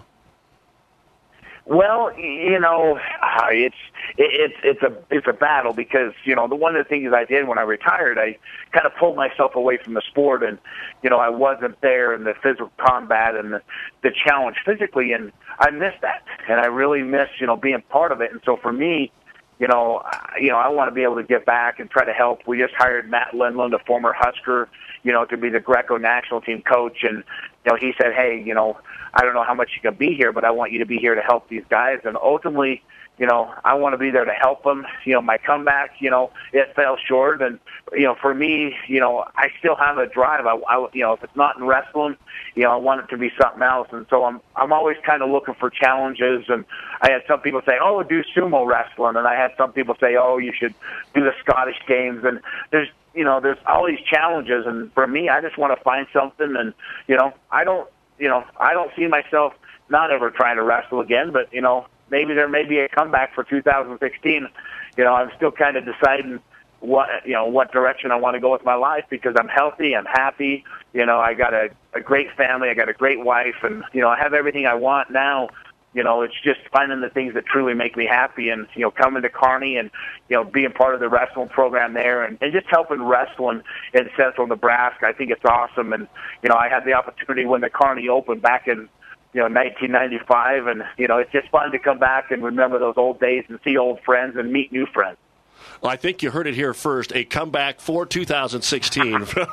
Well, you know, it's it's it's a it's a battle, because, you know, the one of the things I did when I retired, I kind of pulled myself away from the sport, and, you know, I wasn't there in the physical combat and the, the challenge physically, and I missed that, and I really miss, you know, being part of it. And so for me, you know, I, you know, I want to be able to get back and try to help. We just hired Matt Lindland, a former Husker, you know, to be the Greco national team coach, and, you know, he said, hey, you know, I don't know how much you can be here, but I want you to be here to help these guys. And ultimately, you know, I want to be there to help them. You know, my comeback, you know, it fell short. And, you know, for me, you know, I still have a drive. I, I you know, if it's not in wrestling, you know, I want it to be something else. And so I'm, I'm always kind of looking for challenges. And I had some people say, oh, do sumo wrestling. And I had some people say, oh, you should do the Scottish Games. And there's, you know, there's all these challenges. And for me, I just want to find something. And, you know, I don't, you know, I don't see myself not ever trying to wrestle again, but, you know, maybe there may be a comeback for two thousand sixteen. You know, I'm still kind of deciding what, you know, what direction I want to go with my life, because I'm healthy, I'm happy, you know, I got a, a great family, I got a great wife, and, you know, I have everything I want now. You know, it's just finding the things that truly make me happy, and, you know, coming to Kearney and, you know, being part of the wrestling program there, and, and just helping wrestling in Central Nebraska. I think it's awesome. And, you know, I had the opportunity when the Kearney Open back in, you know, nineteen ninety-five, and, you know, it's just fun to come back and remember those old days and see old friends and meet new friends. Well, I think you heard it here first, a comeback for two thousand sixteen from,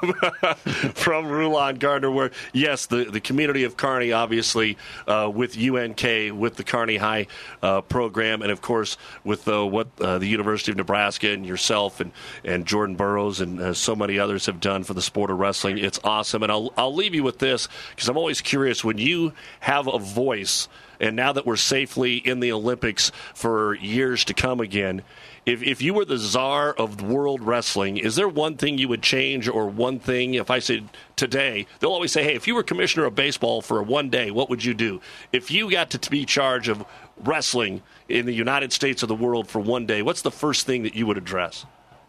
from Rulon Gardner, where, yes, the, the community of Kearney, obviously, uh, with U N K, with the Kearney High uh, program, and, of course, with uh, what uh, the University of Nebraska and yourself and, and Jordan Burroughs and uh, so many others have done for the sport of wrestling. It's awesome. And I'll, I'll leave you with this, because I'm always curious, when you have a voice, and now that we're safely in the Olympics for years to come again, If if you were the czar of world wrestling, is there one thing you would change, or one thing, if I said today, they'll always say, hey, if you were commissioner of baseball for one day, what would you do? If you got to be in charge of wrestling in the United States of the world for one day, what's the first thing that you would address?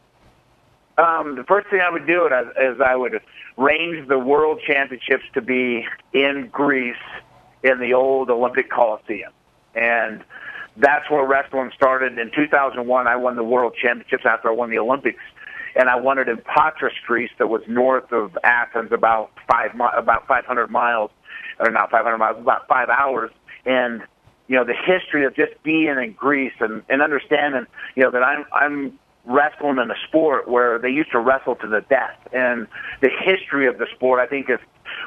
Um, the first thing I would do is, is I would arrange the world championships to be in Greece in the old Olympic Coliseum. And that's where wrestling started. In two thousand one, I won the World Championships after I won the Olympics, and I won it in Patras, Greece, that was north of Athens, about five about five hundred miles, or not five hundred miles, about five hours. And, you know, the history of just being in Greece and, and understanding, you know, that I'm I'm wrestling in a sport where they used to wrestle to the death, and the history of the sport, I think, is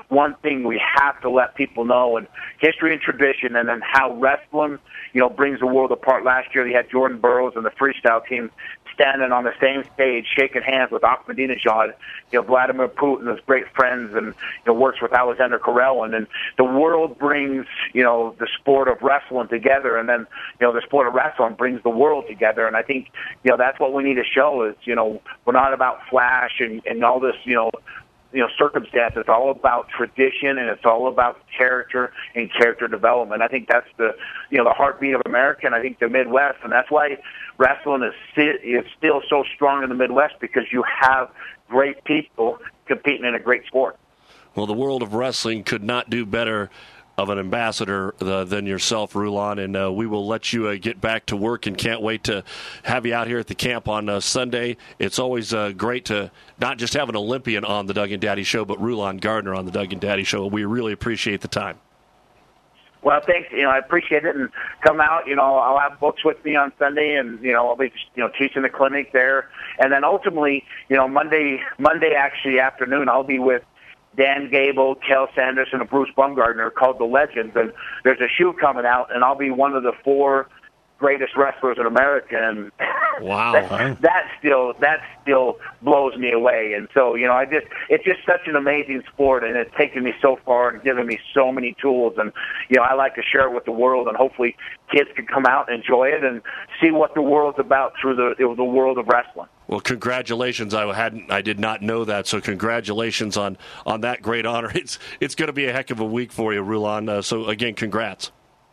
one thing we have to let people know, and history and tradition, and then how wrestling, you know, brings the world apart. Last year, they had Jordan Burroughs and the freestyle team standing on the same stage, shaking hands with Ahmadinejad. You know, Vladimir Putin is great friends and, you know, works with Alexander Karelin. And the world brings, you know, the sport of wrestling together, and then, you know, the sport of wrestling brings the world together. And I think, you know, that's what we need to show is, you know, we're not about flash and, and all this, you know, you know, circumstance. It's all about tradition, and it's all about character and character development. I think that's the, you know, the heartbeat of America, and I think the Midwest, and that's why wrestling is is still so strong in the Midwest, because you have great people competing in a great sport. Well, the world of wrestling could not do better of an ambassador uh, than yourself, Rulon, and uh, we will let you uh, get back to work, and can't wait to have you out here at the camp on uh, Sunday. It's always uh, great to not just have an Olympian on the Doug and Daddy Show, but Rulon Gardner on the Doug and Daddy Show. We really appreciate the time. Well, thanks. You know, I appreciate it, and come out. You know, I'll have books with me on Sunday, and you know, I'll be you know teaching the clinic there, and then ultimately, you know, Monday, Monday actually afternoon, I'll be with Dan Gable, Kel Sanderson, and Bruce Bumgardner, called The Legends, and there's a shoe coming out, and I'll be one of the four greatest wrestlers in America, and wow, that, that still that still blows me away. And so, you know, I just it's just such an amazing sport, and it's taken me so far and given me so many tools, and you know, I like to share it with the world, and hopefully kids can come out and enjoy it and see what the world's about through the the world of wrestling. Well, congratulations! I hadn't, I did not know that. So, congratulations on, on that great honor. It's it's going to be a heck of a week for you, Rulon. Uh, so, again, congrats.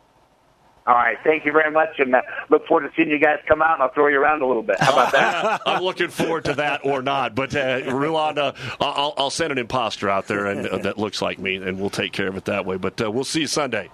All right, thank you very much, and uh, look forward to seeing you guys come out, and I'll throw you around a little bit. How about that? I'm looking forward to that or not. But, uh, Rulon, uh, I'll, I'll send an imposter out there and uh, that looks like me, and we'll take care of it that way. But uh, we'll see you Sunday.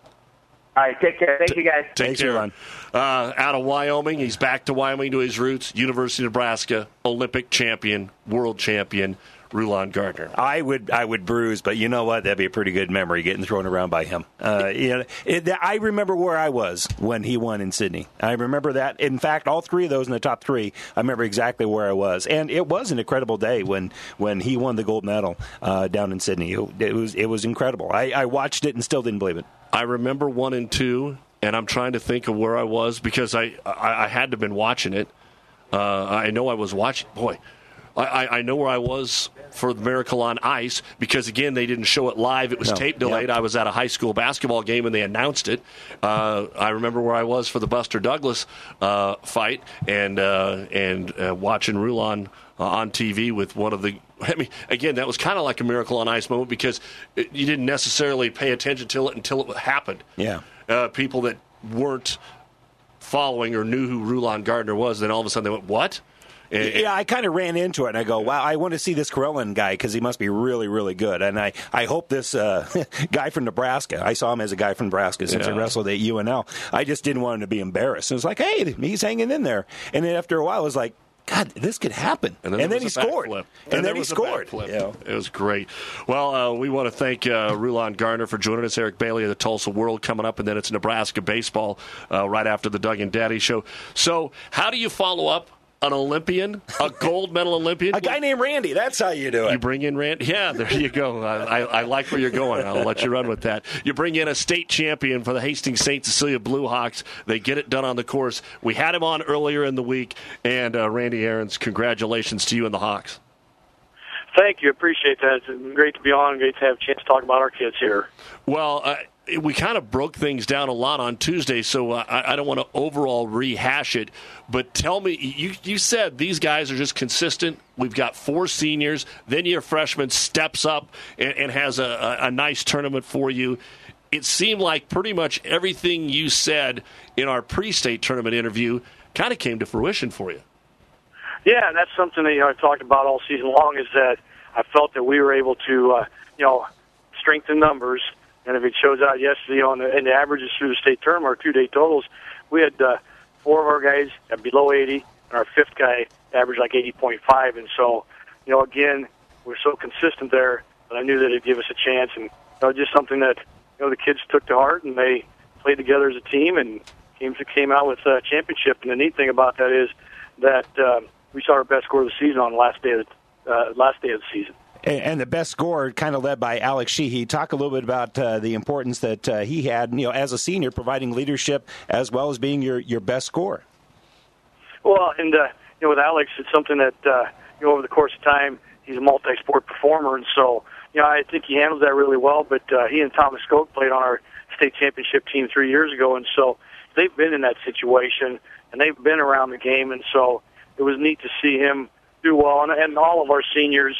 All right, take care. Thank T- you, guys. Take Thanks, care. Uh, out of Wyoming, he's back to Wyoming to his roots. University of Nebraska, Olympic champion, world champion, Rulon Gardner. I would, I would bruise, but you know what? That'd be a pretty good memory getting thrown around by him. Uh, you know, it, I remember where I was when he won in Sydney. I remember that. In fact, all three of those in the top three, I remember exactly where I was, and it was an incredible day when, when he won the gold medal uh, down in Sydney. It, it was, it was incredible. I, I watched it and still didn't believe it. I remember one and two, and I'm trying to think of where I was because I, I, I had to have been watching it. Uh, I know I was watching. Boy, I, I know where I was for the Miracle on Ice because, again, they didn't show it live. It was No. tape delayed. Yep. I was at a high school basketball game, and they announced it. Uh, I remember where I was for the Buster Douglas uh, fight and uh, and uh, watching Rulon uh, on T V with one of the I mean, again, that was kind of like a Miracle on Ice moment because it, you didn't necessarily pay attention to it until it happened. Yeah. Uh, people that weren't following or knew who Rulon Gardner was, then all of a sudden they went, what? And, yeah, I kind of ran into it, and I go, wow, I want to see this Karelin guy because he must be really, really good. And I, I hope this uh, guy from Nebraska, I saw him as a guy from Nebraska since Yeah. I wrestled at U N L. I just didn't want him to be embarrassed. It was like, hey, he's hanging in there. And then after a while, I was like, God, this could happen. And then, and there then was he a scored. backflip. And, And then there he was a scored. backflip. Yeah. It was great. Well, uh, we want to thank uh, Rulon Gardner for joining us. Eric Bailey of the Tulsa World coming up, and then it's Nebraska baseball uh, right after the Doug and Daddy Show. So how do you follow up an Olympian, a gold medal Olympian? A guy named Randy. That's how you do it. You bring in Randy. Yeah, there you go. I, I, I like where you're going. I'll let you run with that. You bring in a state champion for the Hastings Saint Cecilia Blue Hawks. They get it done on the course. We had him on earlier in the week, and uh, Randy Aarons, congratulations to you and the Hawks. Thank you. Appreciate that. It's great to be on. Great to have a chance to talk about our kids here. Well, uh, we kind of broke things down a lot on Tuesday, so uh, I, I don't want to overall rehash it. But tell me, you, you said these guys are just consistent. We've got four seniors. Then your freshman steps up and, and has a, a, a nice tournament for you. It seemed like pretty much everything you said in our pre-state tournament interview kind of came to fruition for you. Yeah, and that's something that you know I've talked about all season long is that I felt that we were able to, uh, you know, strengthen numbers. And if it shows out yesterday on the, and the averages through the state term, our two-day totals, we had uh, four of our guys at below eighty, and our fifth guy averaged like eighty point five. And so, you know, again, we're so consistent there that I knew that it'd give us a chance. And you know, just something that you know the kids took to heart, and they played together as a team and came to, came out with a championship. And the neat thing about that is that uh, we saw our best score of the season on the last day of the, uh, last day of the season. And, and the best scorer kind of led by Alex Sheehy. Talk a little bit about uh, the importance that uh, he had, you know, as a senior, providing leadership as well as being your, your best scorer. Well, and uh, you know, with Alex, it's something that uh, you know, over the course of time, he's a multi-sport performer, and so you know, I think he handles that really well. But uh, he and Thomas Skoke played on our state championship team three years ago, and so they've been in that situation, and they've been around the game, and so it was neat to see him do well, and, and all of our seniors,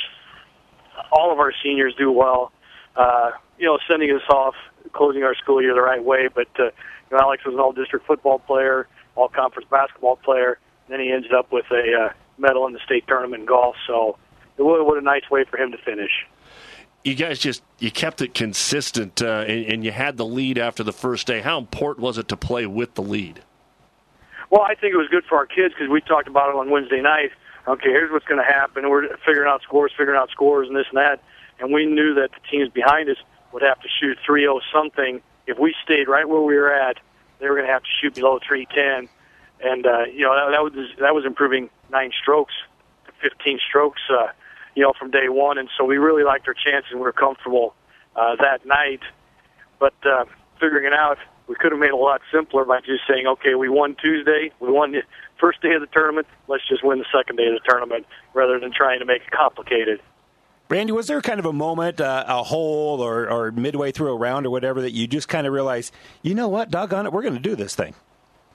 all of our seniors do well. Uh, you know, sending us off, closing our school year the right way. But uh, you know, Alex was an all-district football player, all-conference basketball player, and then he ended up with a uh, medal in the state tournament in golf. So it was what a nice way for him to finish. You guys just you kept it consistent, uh, and, and you had the lead after the first day. How important was it to play with the lead? Well, I think it was good for our kids because we talked about it on Wednesday night. Okay, here's what's going to happen. We're figuring out scores, figuring out scores, and this and that. And we knew that the teams behind us would have to shoot three oh something. If we stayed right where we were at, they were going to have to shoot below three ten. And, uh, you know, that, that was that was improving nine strokes to fifteen strokes, uh, you know, from day one. And so we really liked our chances and we were comfortable uh, that night. But uh, figuring it out, we could have made it a lot simpler by just saying, okay, we won Tuesday, we won the first day of the tournament, let's just win the second day of the tournament, rather than trying to make it complicated. Randy, was there kind of a moment, uh, a hole or, or midway through a round or whatever, that you just kind of realized, you know what, doggone it, we're going to do this thing?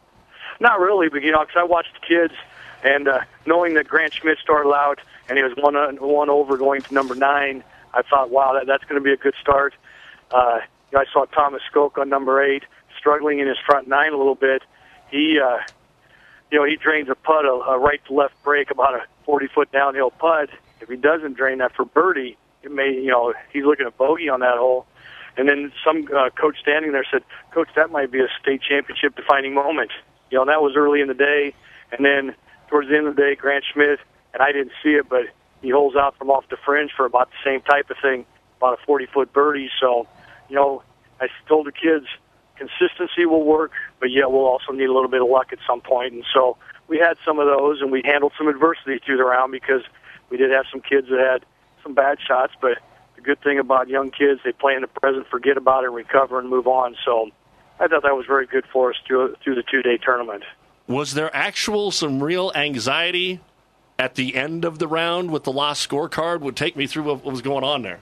Not really, but, you know, because I watched the kids, and uh, knowing that Grant Schmidt started out, and he was one, uh, one over going to number nine, I thought, wow, that, that's going to be a good start. Uh, you know, I saw Thomas Skoke on number eight, struggling in his front nine a little bit. He, uh, you know, he drains a putt, a, a right-to-left break, about a forty-foot downhill putt. If he doesn't drain that for birdie, it may, you know, he's looking at bogey on that hole. And then some uh, coach standing there said, Coach, that might be a state championship defining moment. You know, and that was early in the day. And then towards the end of the day, Grant Schmidt, and I didn't see it, but he holds out from off the fringe for about the same type of thing, about a forty-foot birdie. So, you know, I told the kids, consistency will work, but yeah, we'll also need a little bit of luck at some point. And so we had some of those, and we handled some adversity through the round because we did have some kids that had some bad shots. But the good thing about young kids, they play in the present, forget about it, recover, and move on. So I thought that was very good for us through, through the two-day tournament. Was there actual, some real anxiety at the end of the round with the lost scorecard? Would take me through what was going on there.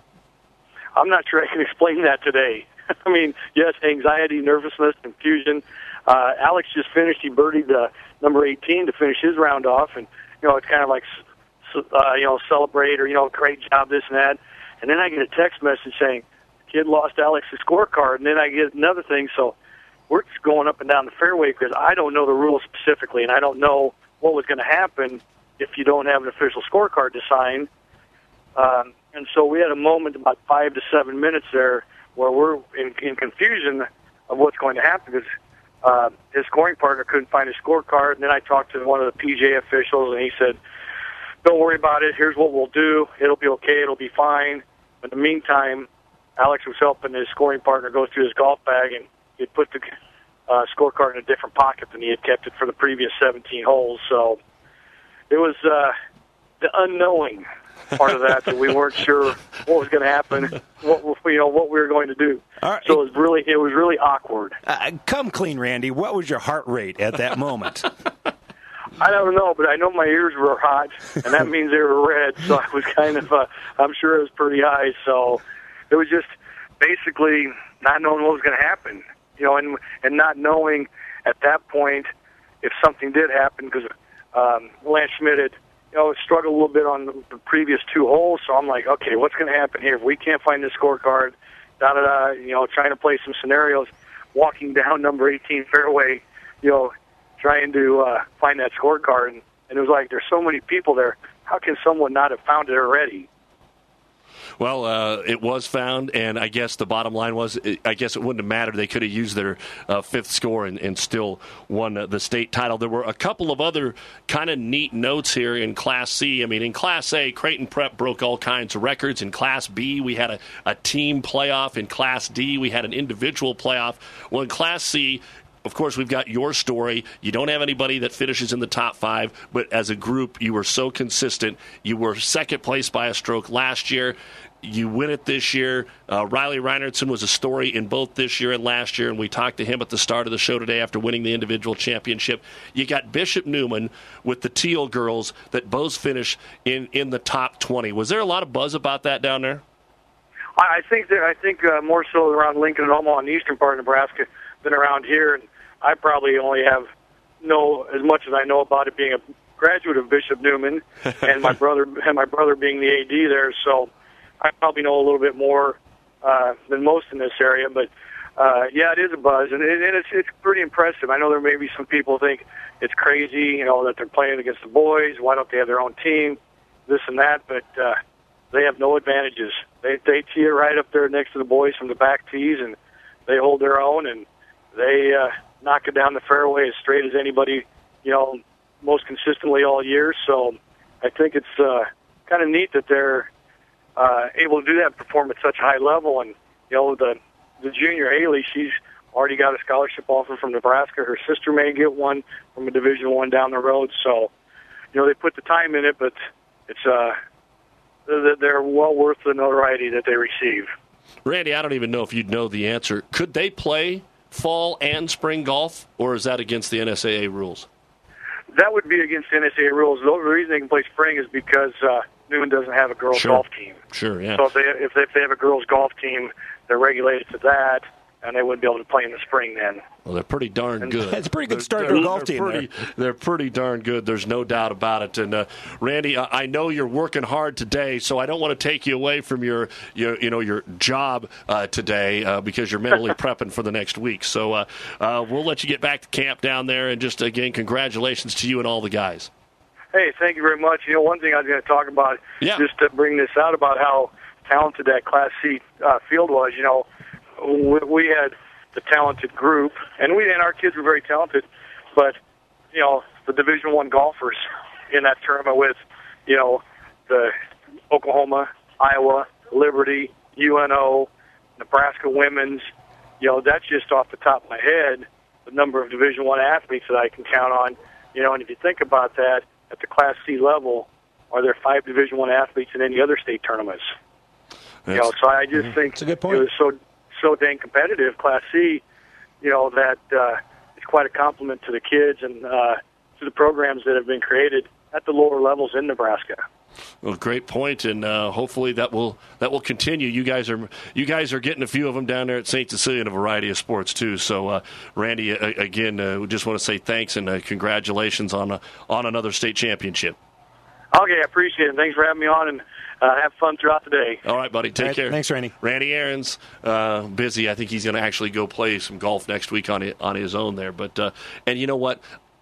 I'm not sure I can explain that today. I mean, yes, anxiety, nervousness, confusion. Uh, Alex just finished. He birdied uh, number eighteen to finish his round off, and you know, it's kind of like, uh, you know, celebrate or you know, great job, this and that. And then I get a text message saying, "Kid lost Alex's scorecard," and then I get another thing. So we're just going up and down the fairway because I don't know the rules specifically, and I don't know what was going to happen if you don't have an official scorecard to sign. Um, and so we had a moment, about five to seven minutes there, where we're in, in confusion of what's going to happen because uh, his scoring partner couldn't find his scorecard. And then I talked to one of the P G A officials, and he said, "Don't worry about it. Here's what we'll do. It'll be okay. It'll be fine." In the meantime, Alex was helping his scoring partner go through his golf bag, and he had put the uh, scorecard in a different pocket than he had kept it for the previous seventeen holes. So it was uh, the unknowing part of that, that we weren't sure what was going to happen, what you know, what we were going to do. Right. So it was really, it was really awkward. Uh, come clean, Randy. What was your heart rate at that moment? I don't know, but I know my ears were hot, and that means they were red. So I was kind of, uh, I'm sure it was pretty high. So it was just basically not knowing what was going to happen, you know, and and not knowing at that point if something did happen because um, Lance Schmidt had, you know, struggled a little bit on the previous two holes. So I'm like, okay, what's going to happen here if we can't find this scorecard? Da da da. You know, trying to play some scenarios, walking down number eighteen fairway, you know, trying to uh, find that scorecard. And, and it was like, there's so many people there. How can someone not have found it already? Well, uh, it was found, and I guess the bottom line was, I guess it wouldn't have mattered. They could have used their uh, fifth score and, and still won uh, the state title. There were a couple of other kind of neat notes here in Class C. I mean, in Class A, Creighton Prep broke all kinds of records. In Class B, we had a, a team playoff. In Class D, we had an individual playoff. Well, in Class C, of course, we've got your story. You don't have anybody that finishes in the top five, but as a group, you were so consistent. You were second place by a stroke last year. You win it this year. Uh, Riley Reinertsen was a story in both this year and last year, and we talked to him at the start of the show today after winning the individual championship. You got Bishop Neumann with the Teal girls that both finished in, in the top twenty. Was there a lot of buzz about that down there? I think that I think uh, more so around Lincoln and Omaha in the eastern part of Nebraska than around here. And I probably only have know as much as I know about it being a graduate of Bishop Neumann and my brother and my brother being the A D there. So I probably know a little bit more uh, than most in this area. But uh, yeah, it is a buzz, and, it, and it's it's pretty impressive. I know there may be some people think it's crazy, you know, that they're playing against the boys. Why don't they have their own team? This and that, but uh, they have no advantages. They they tee it right up there next to the boys from the back tees, and they hold their own, and they uh, knock it down the fairway as straight as anybody, you know, most consistently all year. So I think it's uh, kind of neat that they're uh, able to do that, perform at such a high level. And you know, the the junior Haley, she's already got a scholarship offer from Nebraska. Her sister may get one from a Division One down the road. So you know, they put the time in it, but it's uh. they're well worth the notoriety that they receive. Randy, I don't even know if you'd know the answer. Could they play fall and spring golf, or is that against the N S A A rules? That would be against the N S A A rules. The reason they can play spring is because uh, Newman doesn't have a girls' Sure. golf team. Sure, yeah. So if they, if they if they have a girls' golf team, they're regulated to that, and they wouldn't be able to play in the spring then. Well, they're pretty darn good. It's a pretty good They're- start to they're- a golf they're team Pretty, there. they're pretty darn good. There's no doubt about it. And uh, Randy, I I know you're working hard today, so I don't want to take you away from your, your you know, your job uh, today uh, because you're mentally prepping for the next week. So uh, uh, we'll let you get back to camp down there. And just again, congratulations to you and all the guys. Hey, thank you very much. You know, one thing I was going to talk about, Yeah. just to bring this out about how talented that Class C uh, field was. You know, we, we had the talented group, and we and our kids were very talented. But you know, the Division One golfers in that tournament with, you know, the Oklahoma, Iowa, Liberty, U N O, Nebraska women's. You know, that's just off the top of my head the number of Division One athletes that I can count on. You know, and if you think about that, at the Class C level, are there five Division One athletes in any other state tournaments? you know, so I just think That's a good point. it was so so dang competitive, Class C. You know that uh, it's quite a compliment to the kids and uh, to the programs that have been created at the lower levels in Nebraska. Well, great point, and uh, hopefully that will that will continue. You guys are you guys are getting a few of them down there at Saint Cecilia in a variety of sports too. So, uh, Randy, uh, again, uh, we just want to say thanks and uh, congratulations on uh, on another state championship. Okay, I appreciate it. Thanks for having me on, and uh, have fun throughout the day. All right, buddy. Take All right, care. thanks, Randy. Randy Aarons, uh, busy. I think he's going to actually go play some golf next week on it, on his own there. But uh, and you know what?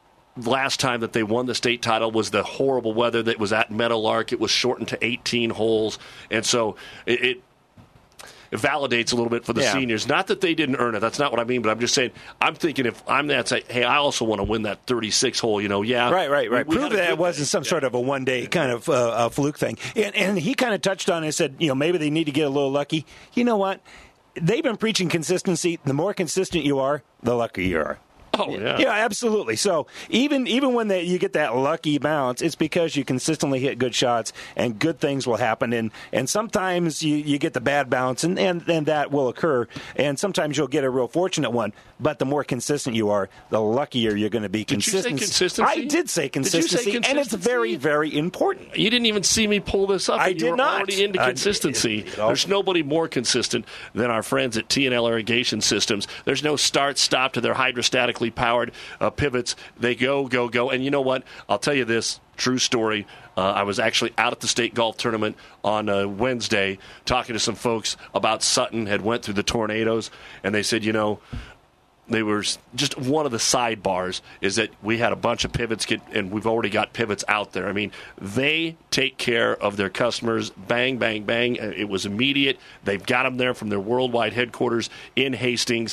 Last time that they won the state title was the horrible weather that was at Meadowlark. It was shortened to eighteen holes, and so it, it, it validates a little bit for the Yeah. seniors. Not that they didn't earn it. That's not what I mean. But I'm just saying. I'm thinking if I'm that, say, hey, I also want to win that thirty-six hole. You know, yeah, Right, right, right. we- we Prove had a that it good wasn't some sort of a one-day kind of uh, uh, fluke thing. And, and he kind of touched on it and said, you know, maybe they need to get a little lucky. You know what? They've been preaching consistency. The more consistent you are, the luckier you are. Oh, yeah. Yeah, absolutely. So even even when they, you get that lucky bounce, it's because you consistently hit good shots and good things will happen. And, and sometimes you, you get the bad bounce, and, and, and that will occur. And sometimes you'll get a real fortunate one. But the more consistent you are, the luckier you're going to be. Did you say Consistency- consistency? I did say Did you consistency, say and it's consistency? very, very important. You didn't even see me pull this up. I and you did were not. already into I- consistency. you know. There's nobody more consistent than our friends at T and L Irrigation Systems. There's no start-stop to their hydrostatically powered uh, pivots. They go, go, go. And you know what? I'll tell you this. True story. Uh, I was actually out at the state golf tournament on uh, Wednesday talking to some folks about Sutton, had went through the tornadoes, and they said, you know, they were just one of the sidebars is that we had a bunch of pivots get, and we've already got pivots out there. I mean, they take care of their customers. Bang, bang, bang. It was immediate. They've got them there from their worldwide headquarters in Hastings.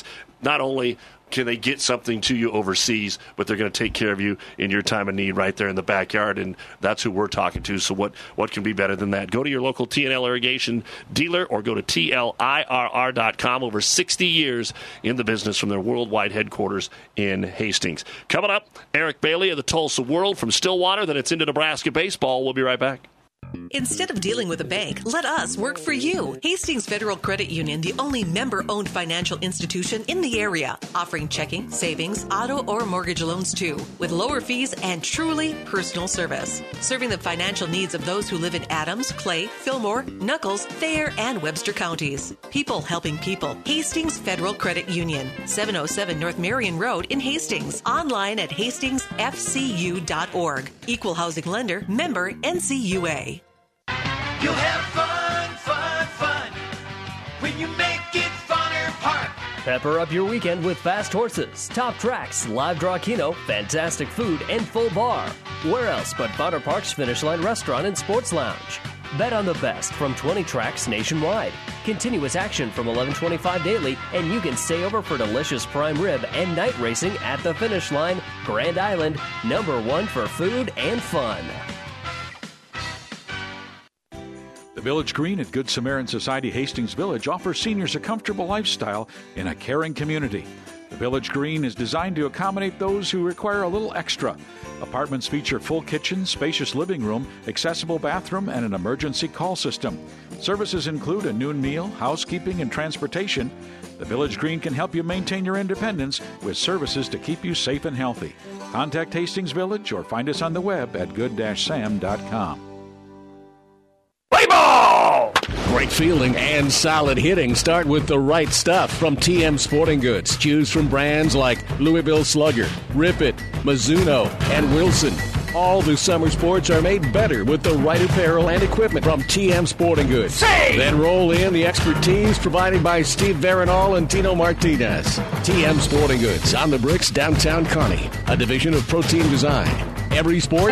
not only can they get something to you overseas, but they're going to take care of you in your time of need right there in the backyard, and that's who we're talking to. So what, what can be better than that? Go to your local T N L Irrigation dealer or go to T L I R R dot com. Over sixty years in the business from their worldwide headquarters in Hastings. Coming up, Eric Bailey of the Tulsa World from Stillwater. Then it's into Nebraska baseball. We'll be right back. Instead of dealing with a bank, let us work for you. Hastings Federal Credit Union, the only member-owned financial institution in the area, offering checking, savings, auto, or mortgage loans too, with lower fees and truly personal service. Serving the financial needs of those who live in Adams, Clay, Fillmore, Nuckolls, Thayer, and Webster counties. People helping people. Hastings Federal Credit Union, seven oh seven North Marion Road in Hastings. Online at hastings f c u dot org. Equal housing lender, member N C U A. You'll have fun, fun, fun when you make it Funner Park. Pepper up your weekend with fast horses, top tracks, live draw keno, fantastic food, and full bar. Where else but Funner Park's Finish Line Restaurant and Sports Lounge? Bet on the best from twenty tracks nationwide. Continuous action from eleven twenty-five daily, and you can stay over for delicious prime rib and night racing at the Finish Line, Grand Island, number one for food and fun. The Village Green at Good Samaritan Society Hastings Village offers seniors a comfortable lifestyle in a caring community. The Village Green is designed to accommodate those who require a little extra. Apartments feature full kitchen, spacious living room, accessible bathroom, and an emergency call system. Services include a noon meal, housekeeping, and transportation. The Village Green can help you maintain your independence with services to keep you safe and healthy. Contact Hastings Village or find us on the web at good dash sam dot com. Play ball! Great fielding and solid hitting start with the right stuff from T M Sporting Goods. Choose from brands like Louisville Slugger, Rip It, Mizuno, and Wilson. All the summer sports are made better with the right apparel and equipment from T M Sporting Goods. Say! Then roll in the expertise provided by Steve Varinol and Tino Martinez. T M Sporting Goods on the Bricks, downtown Kearney, a division of Protein Design. Every sport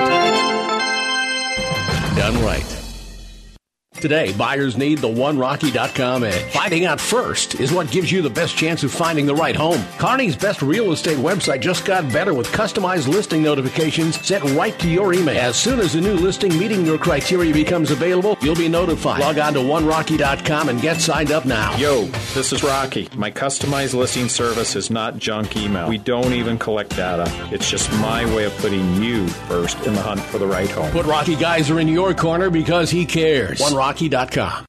done right. Today, buyers need the one rocky dot com edge. Finding out first is what gives you the best chance of finding the right home. Kearney's best real estate website just got better with customized listing notifications sent right to your email. As soon as a new listing meeting your criteria becomes available, you'll be notified. Log on to one rocky dot com and get signed up now. Yo, this is Rocky. My customized listing service is not junk email. We don't even collect data. It's just my way of putting you first in the hunt for the right home. Put Rocky Geyser in your corner because he cares. one rocky dot com.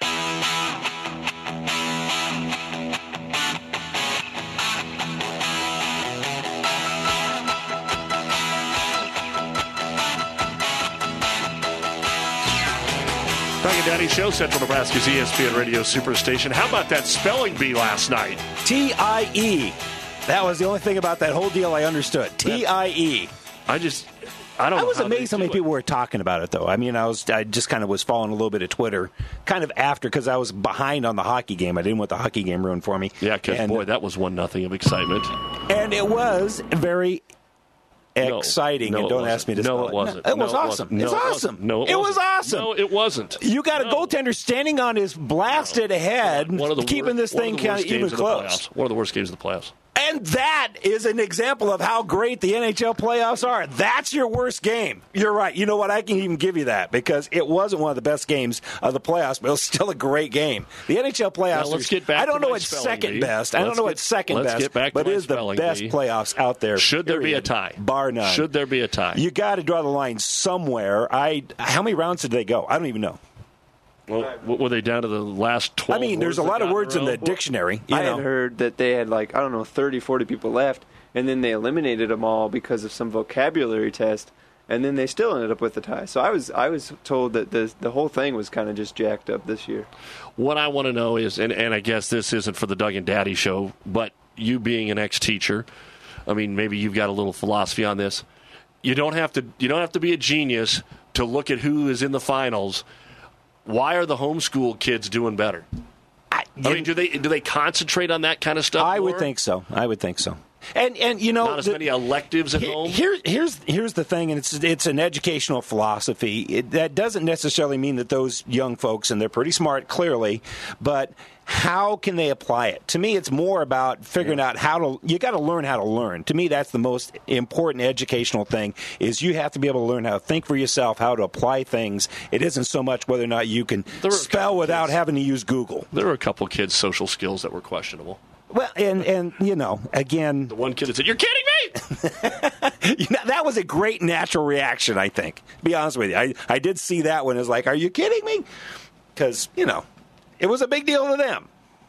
Doug and Daddy Show, Central Nebraska's E S P N Radio Superstation. How about that spelling bee last night? T I E. That was the only thing about that whole deal I understood. T I E. I just... I, don't I know was how amazed how many it. people were talking about it, though. I mean, I was I just kind of was following a little bit of Twitter, kind of after, because I was behind on the hockey game. I didn't want the hockey game ruined for me. Yeah, because, boy, that was one nothing of excitement. And it was very exciting. No, no, and don't ask me to No, spell it wasn't. It no, was it awesome. Wasn't. It's no, awesome. It wasn't. No, it, it wasn't. was awesome. No, it wasn't. You got no. a goaltender standing on his blasted head, one of the keeping worst, this thing kind of even close. One of the worst games of the playoffs. And that is an example of how great the N H L playoffs are. That's your worst game. You're right. You know what? I can even give you that because it wasn't one of the best games of the playoffs, but it was still a great game. The N H L playoffs. Now, let's get back I don't to know my what's spelling second bee. best. I don't Let's know get, what's second let's best, get back but to it my is the spelling best bee. playoffs out there. Should there period, be a tie? Bar none. Should there be a tie? You got to draw the line somewhere. I. How many rounds did they go? I don't even know. Well, were they down to the last twelve? I mean, there's a lot of words in the dictionary. You I know. had heard that they had, like, I don't know, thirty, forty people left, and then they eliminated them all because of some vocabulary test, and then they still ended up with the tie. So I was I was told that the the whole thing was kind of just jacked up this year. What I want to know is, and, and I guess this isn't for the Doug and Daddy Show, but you being an ex-teacher, I mean, maybe you've got a little philosophy on this. You don't have to. You don't have to be a genius to look at who is in the finals. Why are the homeschool kids doing better? I, I mean, do they do they concentrate on that kind of stuff? I more? would think so. I would think so. And and you know, not as the, many electives at here, home. Here, here's here's the thing, and it's it's an educational philosophy. It, that doesn't necessarily mean that those young folks, and they're pretty smart, clearly, but how can they apply it? To me, it's more about figuring out how to. You got to learn how to learn. To me, that's the most important educational thing. Is you have to be able to learn how to think for yourself, how to apply things. It isn't so much whether or not you can spell without kids. having to use Google. There were a couple of kids' social skills that were questionable. Well, and, and you know, again... The one kid that said, "You're kidding me!" you know, that was a great natural reaction, I think. To be honest with you. I, I did see that one as like, are you kidding me? Because, you know, it was a big deal to them.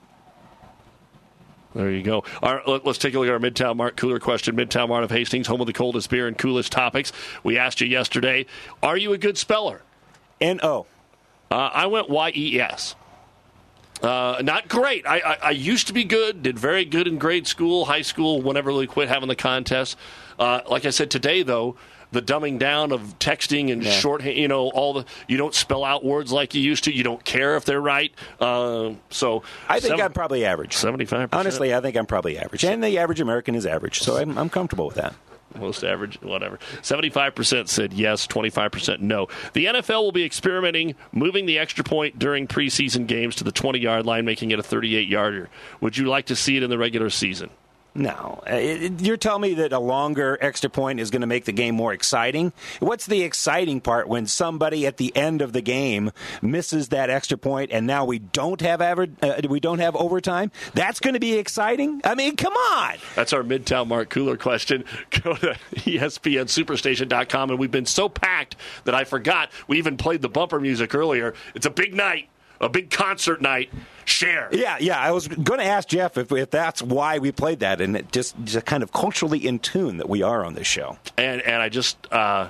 There you go. All right, let's take a look at our Midtown Mart cooler question. Midtown Mart of Hastings, home of the coldest beer and coolest topics. We asked you yesterday, are you a good speller? N O. Uh, I went Y E S. Uh, not great. I, I, I used to be good, did very good in grade school, high school, whenever we quit having the contest. Uh, like I said today, though, the dumbing down of texting and yeah. shorthand, you know, all the, you don't spell out words like you used to. You don't care if they're right. Uh, so I think seven, I'm probably average. seventy-five percent. Honestly, I think I'm probably average. And the average American is average, so I'm, I'm comfortable with that. Most average, whatever. seventy-five percent said yes, twenty-five percent no. The N F L will be experimenting, moving the extra point during preseason games to the twenty-yard line, making it a thirty-eight-yarder. Would you like to see it in the regular season? No. It, it, you're telling me that a longer extra point is going to make the game more exciting? What's the exciting part when somebody at the end of the game misses that extra point and now we don't have average, uh, we don't have overtime? That's going to be exciting? I mean, come on. That's our Midtown Mart cooler question. Go to E S P N Superstation dot com, and we've been so packed that I forgot we even played the bumper music earlier. It's a big night, a big concert night. Share. Yeah, yeah. I was going to ask Jeff if, if that's why we played that, and it just, just kind of culturally in tune that we are on this show. And and I just, uh,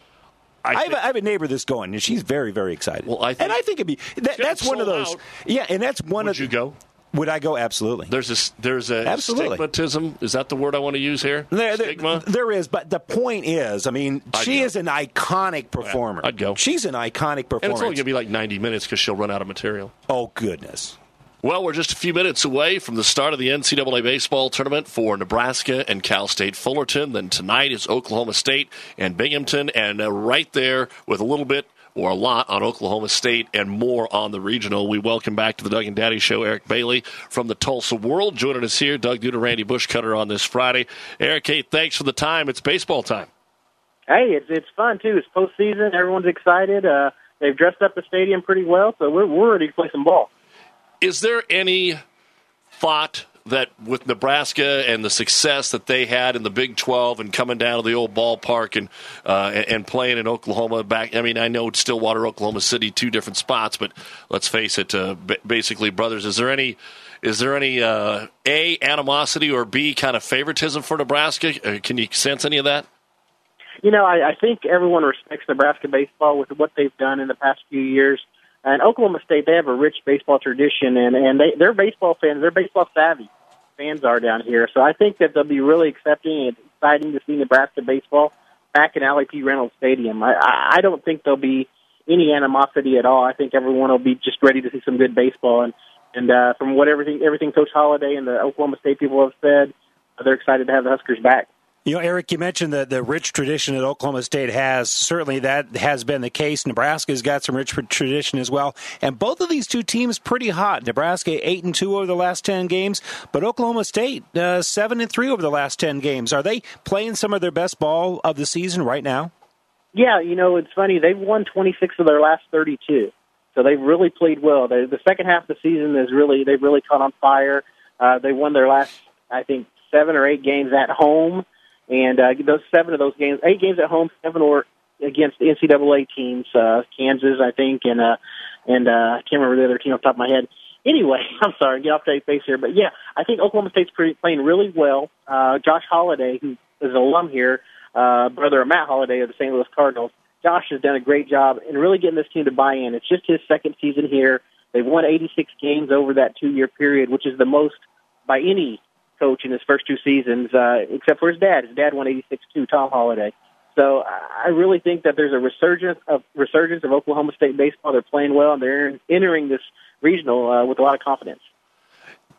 I, I, have think, a, I have a neighbor that's going, and she's very, very excited. Well, I think, and I think it'd be that, that's one of those. Out. Yeah, and that's one Would of. Would you go? Would I go? Absolutely. There's a there's a Absolutely. stigmatism. Is that the word I want to use here? There, Stigma. There, there is, but the point is, I mean, I'd she go. is an iconic performer. Yeah, I'd go. She's an iconic performer. And it's only going to be like ninety minutes because she'll run out of material. Oh goodness. Well, we're just a few minutes away from the start of the N C double A baseball tournament for Nebraska and Cal State Fullerton. Then tonight is Oklahoma State and Binghamton, and uh, right there with a little bit or a lot on Oklahoma State and more on the regional. We welcome back to the Doug and Daddy Show Eric Bailey from the Tulsa World. Joining us here, Doug Duda, Randy Bushcutter on this Friday. Eric, hey, thanks for the time. It's baseball time. Hey, it's it's fun, too. It's postseason. Everyone's excited. Uh, they've dressed up the stadium pretty well, so we're, we're ready to play some ball. Is there any thought that with Nebraska and the success that they had in the Big twelve and coming down to the old ballpark and uh, and, and playing in Oklahoma back, I mean, I know it's Stillwater, Oklahoma City, two different spots, but let's face it, uh, b- basically brothers. Is there any is there any uh, A, animosity, or B, kind of favoritism for Nebraska? Uh, can you sense any of that? You know, I, I think everyone respects Nebraska baseball with what they've done in the past few years. And Oklahoma State, they have a rich baseball tradition, and, and they, they're baseball fans. They're baseball savvy fans are down here. So I think that they'll be really accepting and exciting to see Nebraska baseball back in Allie P. Reynolds Stadium. I, I don't think there'll be any animosity at all. I think everyone will be just ready to see some good baseball. And, and uh, from what everything, everything Coach Holliday and the Oklahoma State people have said, they're excited to have the Huskers back. You know, Eric, you mentioned the, the rich tradition that Oklahoma State has. Certainly that has been the case. Nebraska's got some rich tradition as well. And both of these two teams pretty hot. Nebraska eight and two over the last ten games, but Oklahoma State uh, seven and three over the last ten games. Are they playing some of their best ball of the season right now? Yeah, you know, it's funny. They've won twenty-six of their last thirty-two. So they've really played well. They, the second half of the season is really, they've really caught on fire. Uh, they won their last, I think, seven or eight games at home. And uh, those seven of those games, eight games at home, seven were against the N C double A teams, uh, Kansas, I think, and uh, and uh, I can't remember the other team off the top of my head. Anyway, I'm sorry, get off the base here, but yeah, I think Oklahoma State's pretty, playing really well. Uh, Josh Holliday, who is an alum here, uh, brother of Matt Holliday of the Saint Louis Cardinals, Josh has done a great job in really getting this team to buy in. It's just his second season here. They've won eighty-six games over that two-year period, which is the most by any coach in his first two seasons, uh, except for his dad. His dad won eighty-six too, Tom Holliday. So I really think that there's a resurgence of resurgence of Oklahoma State baseball. They're playing well, and they're entering this regional uh, with a lot of confidence.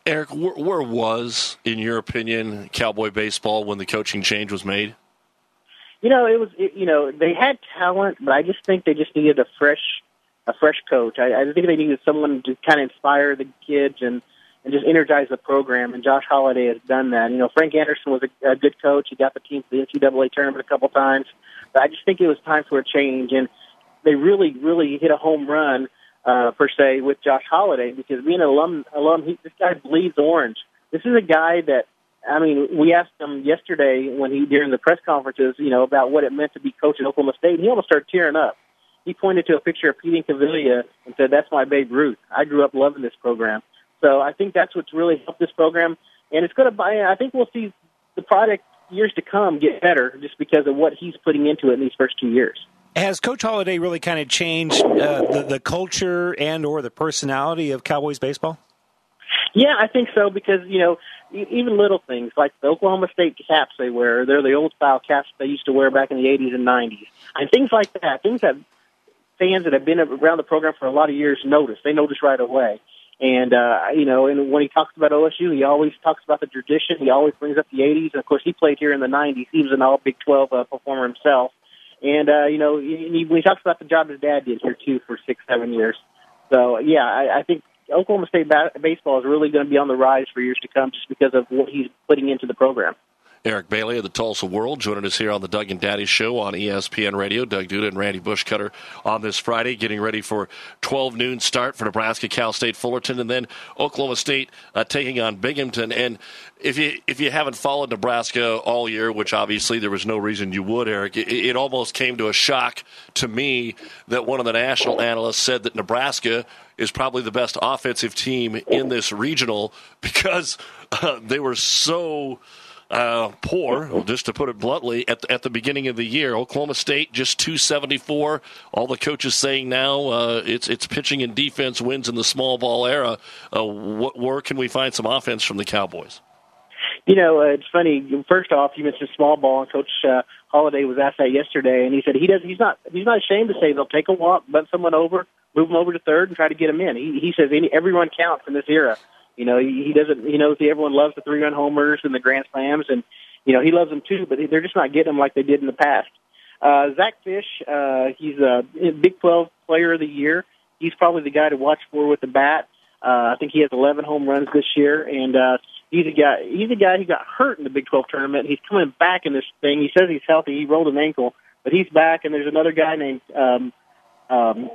Eric, where, where was, in your opinion, Cowboy baseball when the coaching change was made? You know, it was. It, you know, they had talent, but I just think they just needed a fresh, a fresh coach. I, I think they needed someone to kind of inspire the kids and, and just energize the program. And Josh Holliday has done that. You know, Frank Anderson was a, a good coach. He got the team to the N C double A tournament a couple times. But I just think it was time for a change, and they really, really hit a home run. Uh, per se, with Josh Holliday, because being an alum, alum he, this guy bleeds orange. This is a guy that, I mean, we asked him yesterday when he, during the press conferences, you know, about what it meant to be coach at Oklahoma State, and he almost started tearing up. He pointed to a picture of Pete Incaviglia and said, "That's my Babe Ruth. I grew up loving this program." So I think that's what's really helped this program, and it's going to buy, I think we'll see the product years to come get better just because of what he's putting into it in these first two years. Has Coach Holliday really kind of changed uh, the, the culture and or the personality of Cowboys baseball? Yeah, I think so because, you know, even little things like the Oklahoma State caps they wear, they're the old-style caps they used to wear back in the eighties and nineties. And things like that, things that fans that have been around the program for a lot of years notice. They notice right away. And, uh, you know, and when he talks about O S U, he always talks about the tradition. He always brings up the eighties. And, of course, he played here in the nineties. He was an all-Big twelve uh, performer himself. And, uh, you know, he, when he talks about the job his dad did here, too, for six, seven years. So, yeah, I, I think Oklahoma State ba- baseball is really going to be on the rise for years to come just because of what he's putting into the program. Eric Bailey of the Tulsa World joining us here on the Doug and Daddy Show on E S P N Radio. Doug Duda and Randy Bushcutter on this Friday, getting ready for twelve noon start for Nebraska, Cal State, Fullerton, and then Oklahoma State uh, taking on Binghamton. And if you if you haven't followed Nebraska all year, which obviously there was no reason you would, Eric, it, it almost came to a shock to me that one of the national analysts said that Nebraska is probably the best offensive team in this regional because uh, they were so uh, poor, just to put it bluntly, at the, at the beginning of the year. Oklahoma State just two seventy-four. All the coaches saying now uh, it's it's pitching and defense wins in the small ball era. Uh, what, where can we find some offense from the Cowboys? You know, uh, it's funny. First off, you mentioned small ball, and Coach uh, Holliday was asked that yesterday, and he said he does. He's not. He's not ashamed to say they'll take a walk, bunt someone over, move them over to third, and try to get them in. He, he says any, everyone counts in this era. You know, he, he doesn't. He knows everyone loves the three-run homers and the grand slams, and you know he loves them too. But they're just not getting them like they did in the past. Uh, Zach Fish, uh, he's a Big twelve Player of the Year. He's probably the guy to watch for with the bat. Uh, I think he has eleven home runs this year, and uh, he's a guy. He's a guy who got hurt in the Big twelve tournament. He's coming back in this thing. He says he's healthy. He rolled an ankle, but he's back. And there's another guy named um, um,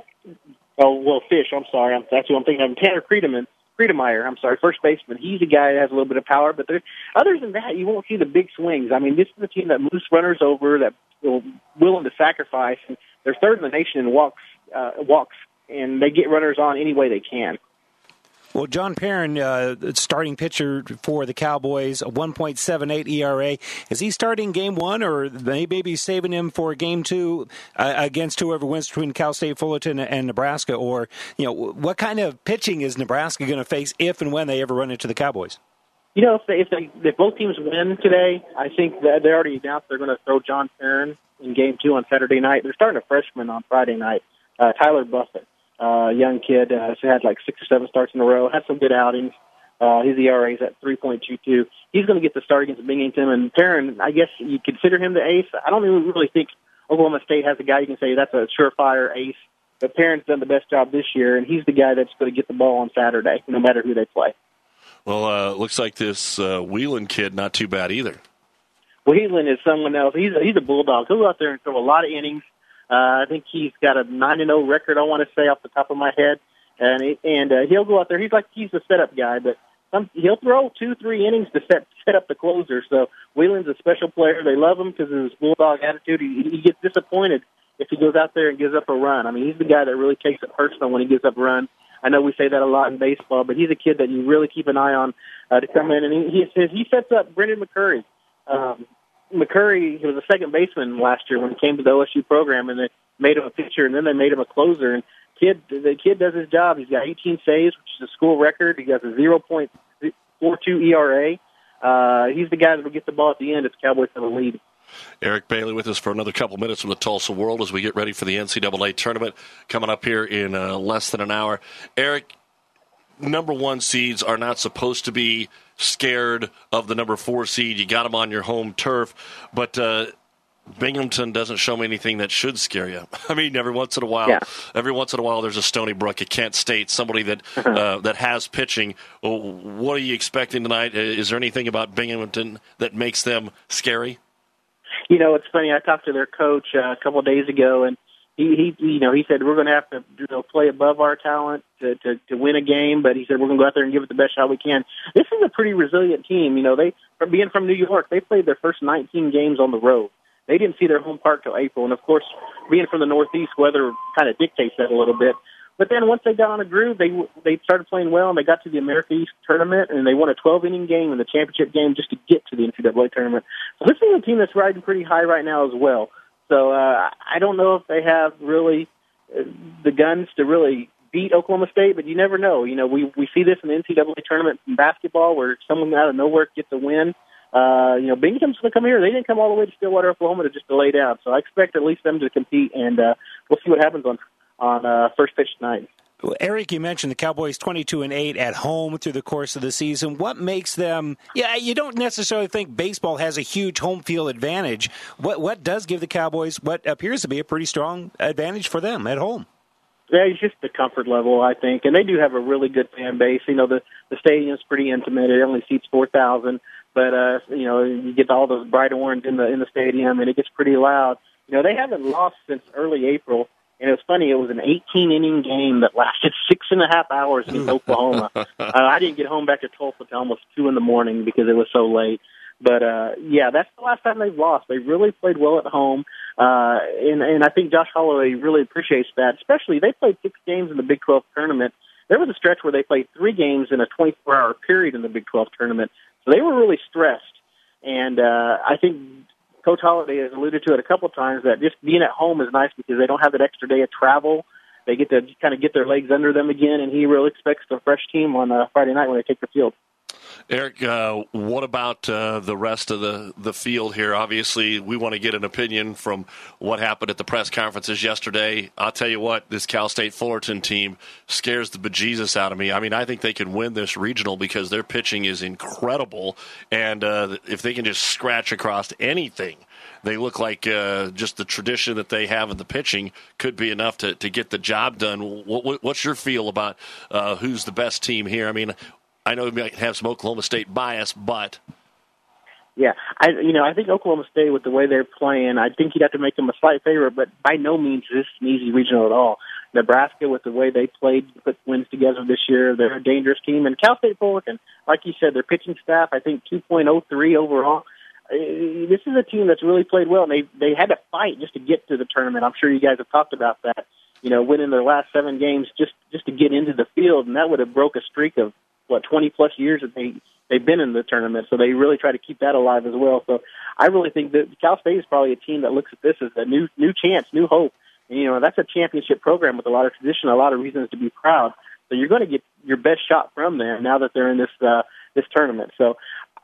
oh well Fish. I'm sorry, I'm, that's who I'm thinking of. Tanner Friedemann. Friedemeyer, I'm sorry, first baseman. He's a guy that has a little bit of power, but there, other than that, you won't see the big swings. I mean, this is a team that moves runners over, that will willing to sacrifice. And they're third in the nation in walks, uh, walks, and they get runners on any way they can. Well, John Perrin, uh, starting pitcher for the Cowboys, a one point seven eight E R A. Is he starting game one, or they may be saving him for game two uh, against whoever wins between Cal State, Fullerton, and Nebraska? Or, you know, what kind of pitching is Nebraska going to face if and when they ever run into the Cowboys? You know, if they, if, they, if both teams win today, I think that they already announced they're going to throw John Perrin in game two on Saturday night. They're starting a freshman on Friday night, uh, Tyler Buffett. Uh, young kid, uh, who had like six or seven starts in a row, had some good outings. Uh, his E R A is at three point two two. He's going to get the start against Binghamton. And Perrin, I guess you consider him the ace. I don't even really think Oklahoma State has a guy you can say that's a surefire ace. But Perrin's done the best job this year, and he's the guy that's going to get the ball on Saturday, no matter who they play. Well, uh, looks like this uh, Whelan kid not too bad either. Whelan is someone else. He's a, he's a bulldog. He'll go out there and throw a lot of innings. Uh, I think he's got a nine and oh record, I want to say, off the top of my head. And he, and uh, he'll go out there. He's like he's the setup guy, but some, he'll throw two, three innings to set set up the closer. So Whelan's a special player. They love him because of his bulldog attitude. He, he gets disappointed if he goes out there and gives up a run. I mean, he's the guy that really takes it personal when he gives up a run. I know we say that a lot in baseball, but he's a kid that you really keep an eye on uh, to come in. And he he, he sets up Brendan McCurry. Um, McCurry, he was a second baseman last year when he came to the O S U program, and they made him a pitcher, and then they made him a closer. And kid, the kid does his job. He's got eighteen saves, which is a school record. He got a zero point four two E R A. Uh, he's the guy that will get the ball at the end if the Cowboys have a lead. Eric Bailey with us for another couple minutes from the Tulsa World as we get ready for the N C double A tournament coming up here in uh, less than an hour. Eric, number one seeds are not supposed to be scared of the number four seed. You got them on your home turf, but uh, Binghamton doesn't show me anything that should scare you. I mean, every once in a while, yeah. every once in a while, there's a Stony Brook at Kent State, somebody that uh, that has pitching. Well, what are you expecting tonight? Is there anything about Binghamton that makes them scary? You know, it's funny. I talked to their coach uh, a couple of days ago, and he, he, you know, he said we're going to have to, you know, play above our talent to, to to win a game. But he said we're going to go out there and give it the best shot we can. This is a pretty resilient team. You know, they from being from New York, they played their first nineteen games on the road. They didn't see their home park till April, and of course, being from the Northeast, weather kind of dictates that a little bit. But then once they got on a groove, they they started playing well, and they got to the America East tournament, and they won a twelve-inning game in the championship game just to get to the N C double A tournament. So this is a team that's riding pretty high right now as well. So uh, I don't know if they have really uh, the guns to really beat Oklahoma State, but you never know. You know, we we see this in the N C double A tournament in basketball where someone out of nowhere gets a win. Uh, you know, Binghamton's going to come here. They didn't come all the way to Stillwater, Oklahoma to just to lay down. So I expect at least them to compete, and uh, we'll see what happens on on uh, first pitch tonight. Well, Eric, you mentioned the Cowboys twenty-two and eight at home through the course of the season. What makes them? Yeah, you don't necessarily think baseball has a huge home field advantage. What what does give the Cowboys what appears to be a pretty strong advantage for them at home? Yeah, it's just the comfort level, I think, and they do have a really good fan base. You know, the the stadium's pretty intimate; it only seats four thousand. But, uh, you know, you get all those bright orange in the in the stadium, and it gets pretty loud. You know, they haven't lost since early April, and it was funny. It was an eighteen-inning game that lasted six and a half hours in Oklahoma. uh, I didn't get home back to Tulsa until almost two in the morning because it was so late. But, uh, yeah, that's the last time they've lost. They really played well at home, uh, and, and I think Josh Holloway really appreciates that, especially they played six games in the Big twelve tournament. There was a stretch where they played three games in a twenty-four hour period in the Big twelve tournament. So they were really stressed, and uh, I think Coach Holliday has alluded to it a couple of times that just being at home is nice because they don't have that extra day of travel. They get to kind of get their legs under them again, and he really expects a fresh team on uh, Friday night when they take the field. Eric, uh, what about uh, the rest of the, the field here? Obviously, we want to get an opinion from what happened at the press conferences yesterday. I'll tell you what, this Cal State Fullerton team scares the bejesus out of me. I mean, I think they could win this regional because their pitching is incredible, and uh, if they can just scratch across anything, they look like uh, just the tradition that they have in the pitching could be enough to, to get the job done. What, what's your feel about uh, who's the best team here? I mean, I know we might have some Oklahoma State bias, but yeah, I you know I think Oklahoma State with the way they're playing, I think you'd have to make them a slight favorite, but by no means is this an easy regional at all. Nebraska, with the way they played, put wins together this year, they're a dangerous team. And Cal State Fullerton, like you said, their pitching staff, I think two point oh three overall. This is a team that's really played well, and they they had to fight just to get to the tournament. I'm sure you guys have talked about that. You know, winning their last seven games just just to get into the field, and that would have broke a streak of what twenty plus years that they they've been in the tournament. So they really try to keep that alive as well. So I really think that Cal State is probably a team that looks at this as a new new chance, new hope. And, you know, that's a championship program with a lot of tradition, a lot of reasons to be proud. So you're going to get your best shot from there now that they're in this uh, this tournament. So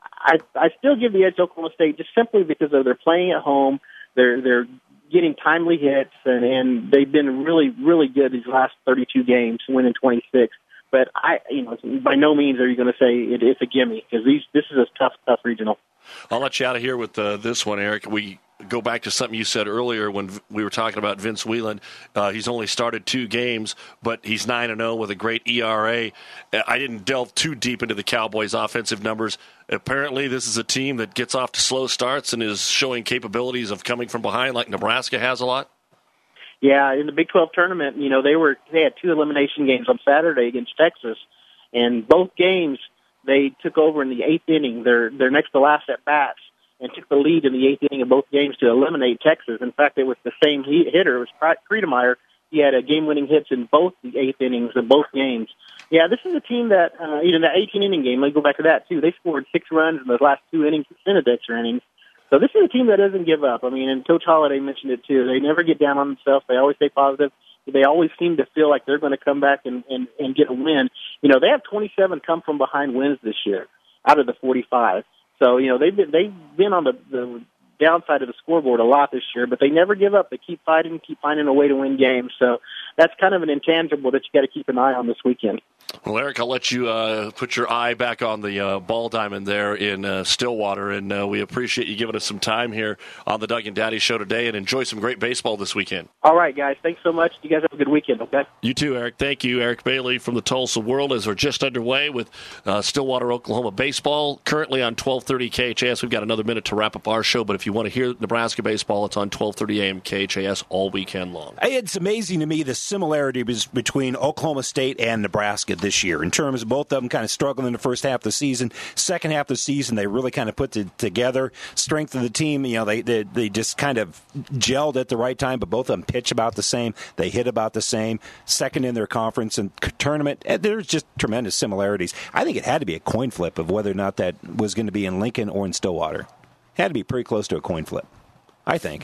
I I still give the edge to Oklahoma State just simply because of they're playing at home. They're they're getting timely hits, and, and they've been really, really good these last thirty-two games, winning twenty-six. But I, you know, by no means are you going to say it, it's a gimme because these this is a tough, tough regional. I'll let you out of here with uh, this one, Eric. We go back to something you said earlier when we were talking about Vince Whelan. Uh, he's only started two games, but he's nine and zero with a great E R A. I didn't delve too deep into the Cowboys' offensive numbers. Apparently, this is a team that gets off to slow starts and is showing capabilities of coming from behind, like Nebraska has a lot. Yeah, in the Big twelve tournament, you know, they were they had two elimination games on Saturday against Texas, and both games they took over in the eighth inning, their their next to last at bats, and took the lead in the eighth inning of both games to eliminate Texas. In fact, it was the same hitter. It was Friedemeyer. He had a game-winning hits in both the eighth innings of both games. Yeah, this is a team that, uh, even that eighteen-inning game, let me go back to that, too. They scored six runs in the last two innings instead of extra innings. So this is a team that doesn't give up. I mean, and Coach Holliday mentioned it, too. They never get down on themselves. They always stay positive. They always seem to feel like they're going to come back and, and, and get a win. You know, they have twenty-seven come-from-behind wins this year out of the forty-five. So, you know, they've been, they've been on the, the downside of the scoreboard a lot this year, but they never give up. They keep fighting, keep finding a way to win games. So that's kind of an intangible that you got to keep an eye on this weekend. Well, Eric, I'll let you uh, put your eye back on the uh, ball diamond there in uh, Stillwater, and uh, we appreciate you giving us some time here on the Doug and Daddy Show today, and enjoy some great baseball this weekend. All right, guys. Thanks so much. You guys have a good weekend, okay? You too, Eric. Thank you, Eric Bailey from the Tulsa World, as we're just underway with uh, Stillwater, Oklahoma baseball, currently on twelve thirty K H A S. We've got another minute to wrap up our show, but if you want to hear Nebraska baseball, it's on twelve thirty A M K H A S all weekend long. It's amazing to me the similarity between Oklahoma State and Nebraska this year in terms of both of them kind of struggling in the first half of the season. Second half of the season, they really kind of put it together. Strength of the team, you know, they, they they just kind of gelled at the right time, but both of them pitch about the same. They hit about the same. Second in their conference and tournament. There's just tremendous similarities. I think it had to be a coin flip of whether or not that was going to be in Lincoln or in Stillwater. Had to be pretty close to a coin flip, I think.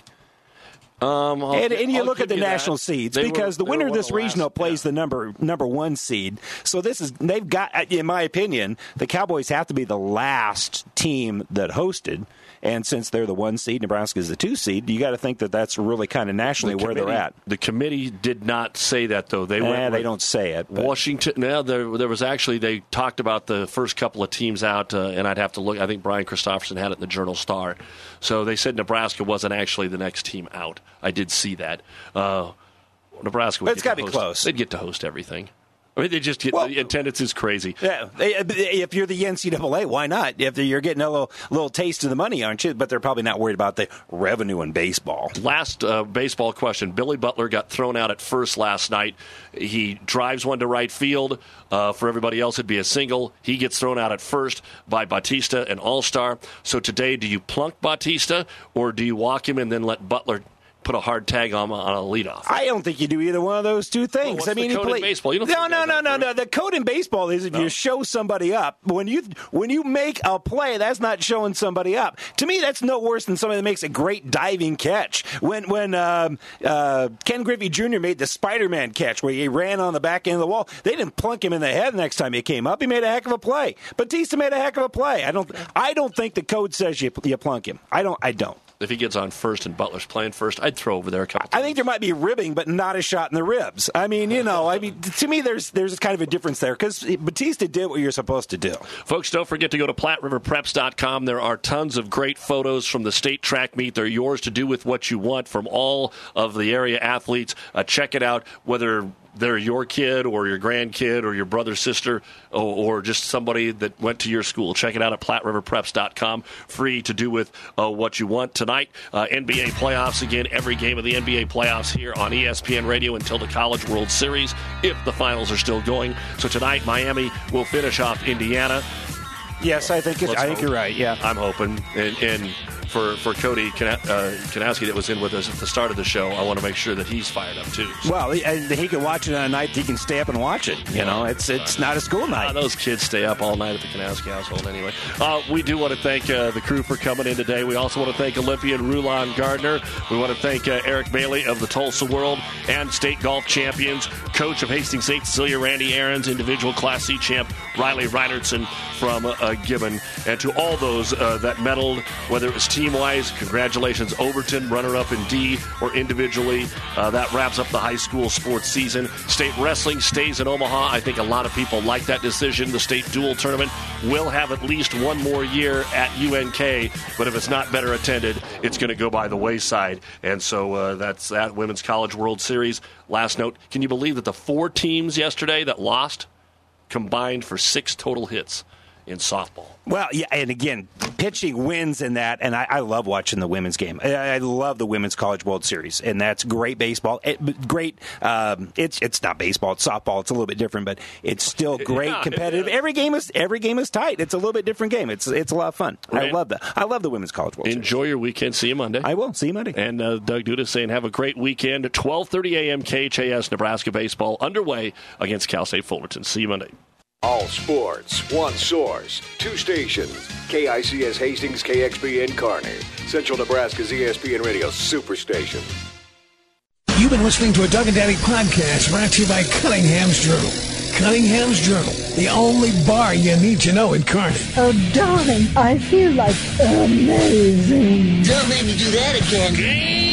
Um, and, and you I'll look at the you national that. seeds They because were, the winner of this the regional last, plays yeah. the number number one seed. So this is they've got, in my opinion, the Cowboys have to be the last team that hosted. And since they're the one seed, Nebraska is the two seed, you got to think that that's really kind of nationally the where they're at. The committee did not say that, though. They nah, went they don't say it. But. Washington. Now there, there was actually they talked about the first couple of teams out, uh, and I'd have to look. I think Brian Christopherson had it in the Journal Star. So they said Nebraska wasn't actually the next team out. I did see that. Uh, Nebraska. Would But it's got to be host, close. They'd get to host everything. I mean, they just get well, the attendance is crazy. Yeah, if you're the N C double A, why not? If you're getting a little little taste of the money, aren't you? But they're probably not worried about the revenue in baseball. Last uh, baseball question: Billy Butler got thrown out at first last night. He drives one to right field. Uh, for everybody else, it'd be a single. He gets thrown out at first by Bautista, an all-star. So today, do you plunk Bautista or do you walk him and then let Butler put a hard tag on on a leadoff? I don't think you do either one of those two things. Well, what's I mean, the code you play in baseball. You don't no, no, no, no, no. The code in baseball is if no. you show somebody up when you when you make a play, that's not showing somebody up. To me, that's no worse than somebody that makes a great diving catch. When when um, uh, Ken Griffey Junior made the Spider-Man catch where he ran on the back end of the wall, they didn't plunk him in the head next time he came up. He made a heck of a play. Batista made a heck of a play. I don't I don't think the code says you you plunk him. I don't. I don't. If he gets on first and Butler's playing first, I'd throw over there a couple times. I think there might be ribbing, but not a shot in the ribs. I mean, you know, I mean, to me, there's there's kind of a difference there because Batista did what you're supposed to do. Folks, don't forget to go to Platte River Preps dot com. There are tons of great photos from the state track meet. They're yours to do with what you want from all of the area athletes. Uh, check it out, whether they're your kid or your grandkid or your brother, sister, or, or just somebody that went to your school. Check it out at Platte River Preps dot com. Free to do with uh, what you want. Tonight, uh, N B A playoffs again. Every game of the N B A playoffs here on E S P N Radio until the College World Series, if the finals are still going. So tonight, Miami will finish off Indiana. Yes, I think it's, I think hope. you're right. Yeah, I'm hoping. And, and for for Cody Kana- uh, Kanowski that was in with us at the start of the show, I want to make sure that he's fired up too. So. Well, he, he can watch it on a night. He can stay up and watch it. You know, it's it's not a school night. Uh, those kids stay up all night at the Kanowski household anyway. Uh, we do want to thank uh, the crew for coming in today. We also want to thank Olympian Rulon Gardner. We want to thank uh, Eric Bailey of the Tulsa World and state golf champions, coach of Hastings Saint Cecilia, Randy Aarons, individual Class C champ Riley Reinertson from uh, Gibbon, and to all those uh, that medaled, whether it was team-wise, congratulations, Overton, runner-up in D, or individually. Uh, that wraps up the high school sports season. State wrestling stays in Omaha. I think a lot of people like that decision. The state dual tournament will have at least one more year at U N K, but if it's not better attended, it's going to go by the wayside. And so uh, that's that Women's College World Series. Last note, can you believe that the four teams yesterday that lost combined for six total hits in softball? Well, yeah, and again, pitching wins in that, and I, I love watching the women's game. I, I love the Women's College World Series, and that's great baseball. It, great, um, it's it's not baseball, it's softball. It's a little bit different, but it's still great, yeah, competitive. yeah. Every game is every game is tight. It's a little bit different game. It's it's a lot of fun. Right. I love that. I love the Women's College World Enjoy Series. your weekend. See you Monday. I will. See you Monday. And uh, Doug Duda saying have a great weekend. twelve thirty a.m. K H A S Nebraska baseball underway against Cal State Fullerton. See you Monday. All sports, one source, two stations. K I C S Hastings, K X P N Kearney. Central Nebraska's E S P N Radio Superstation. You've been listening to a Doug and Daddy podcast brought to you by Cunningham's Journal. Cunningham's Journal. the only bar you need to know in Kearney. Oh, darling, I feel like amazing. Don't make me do that again.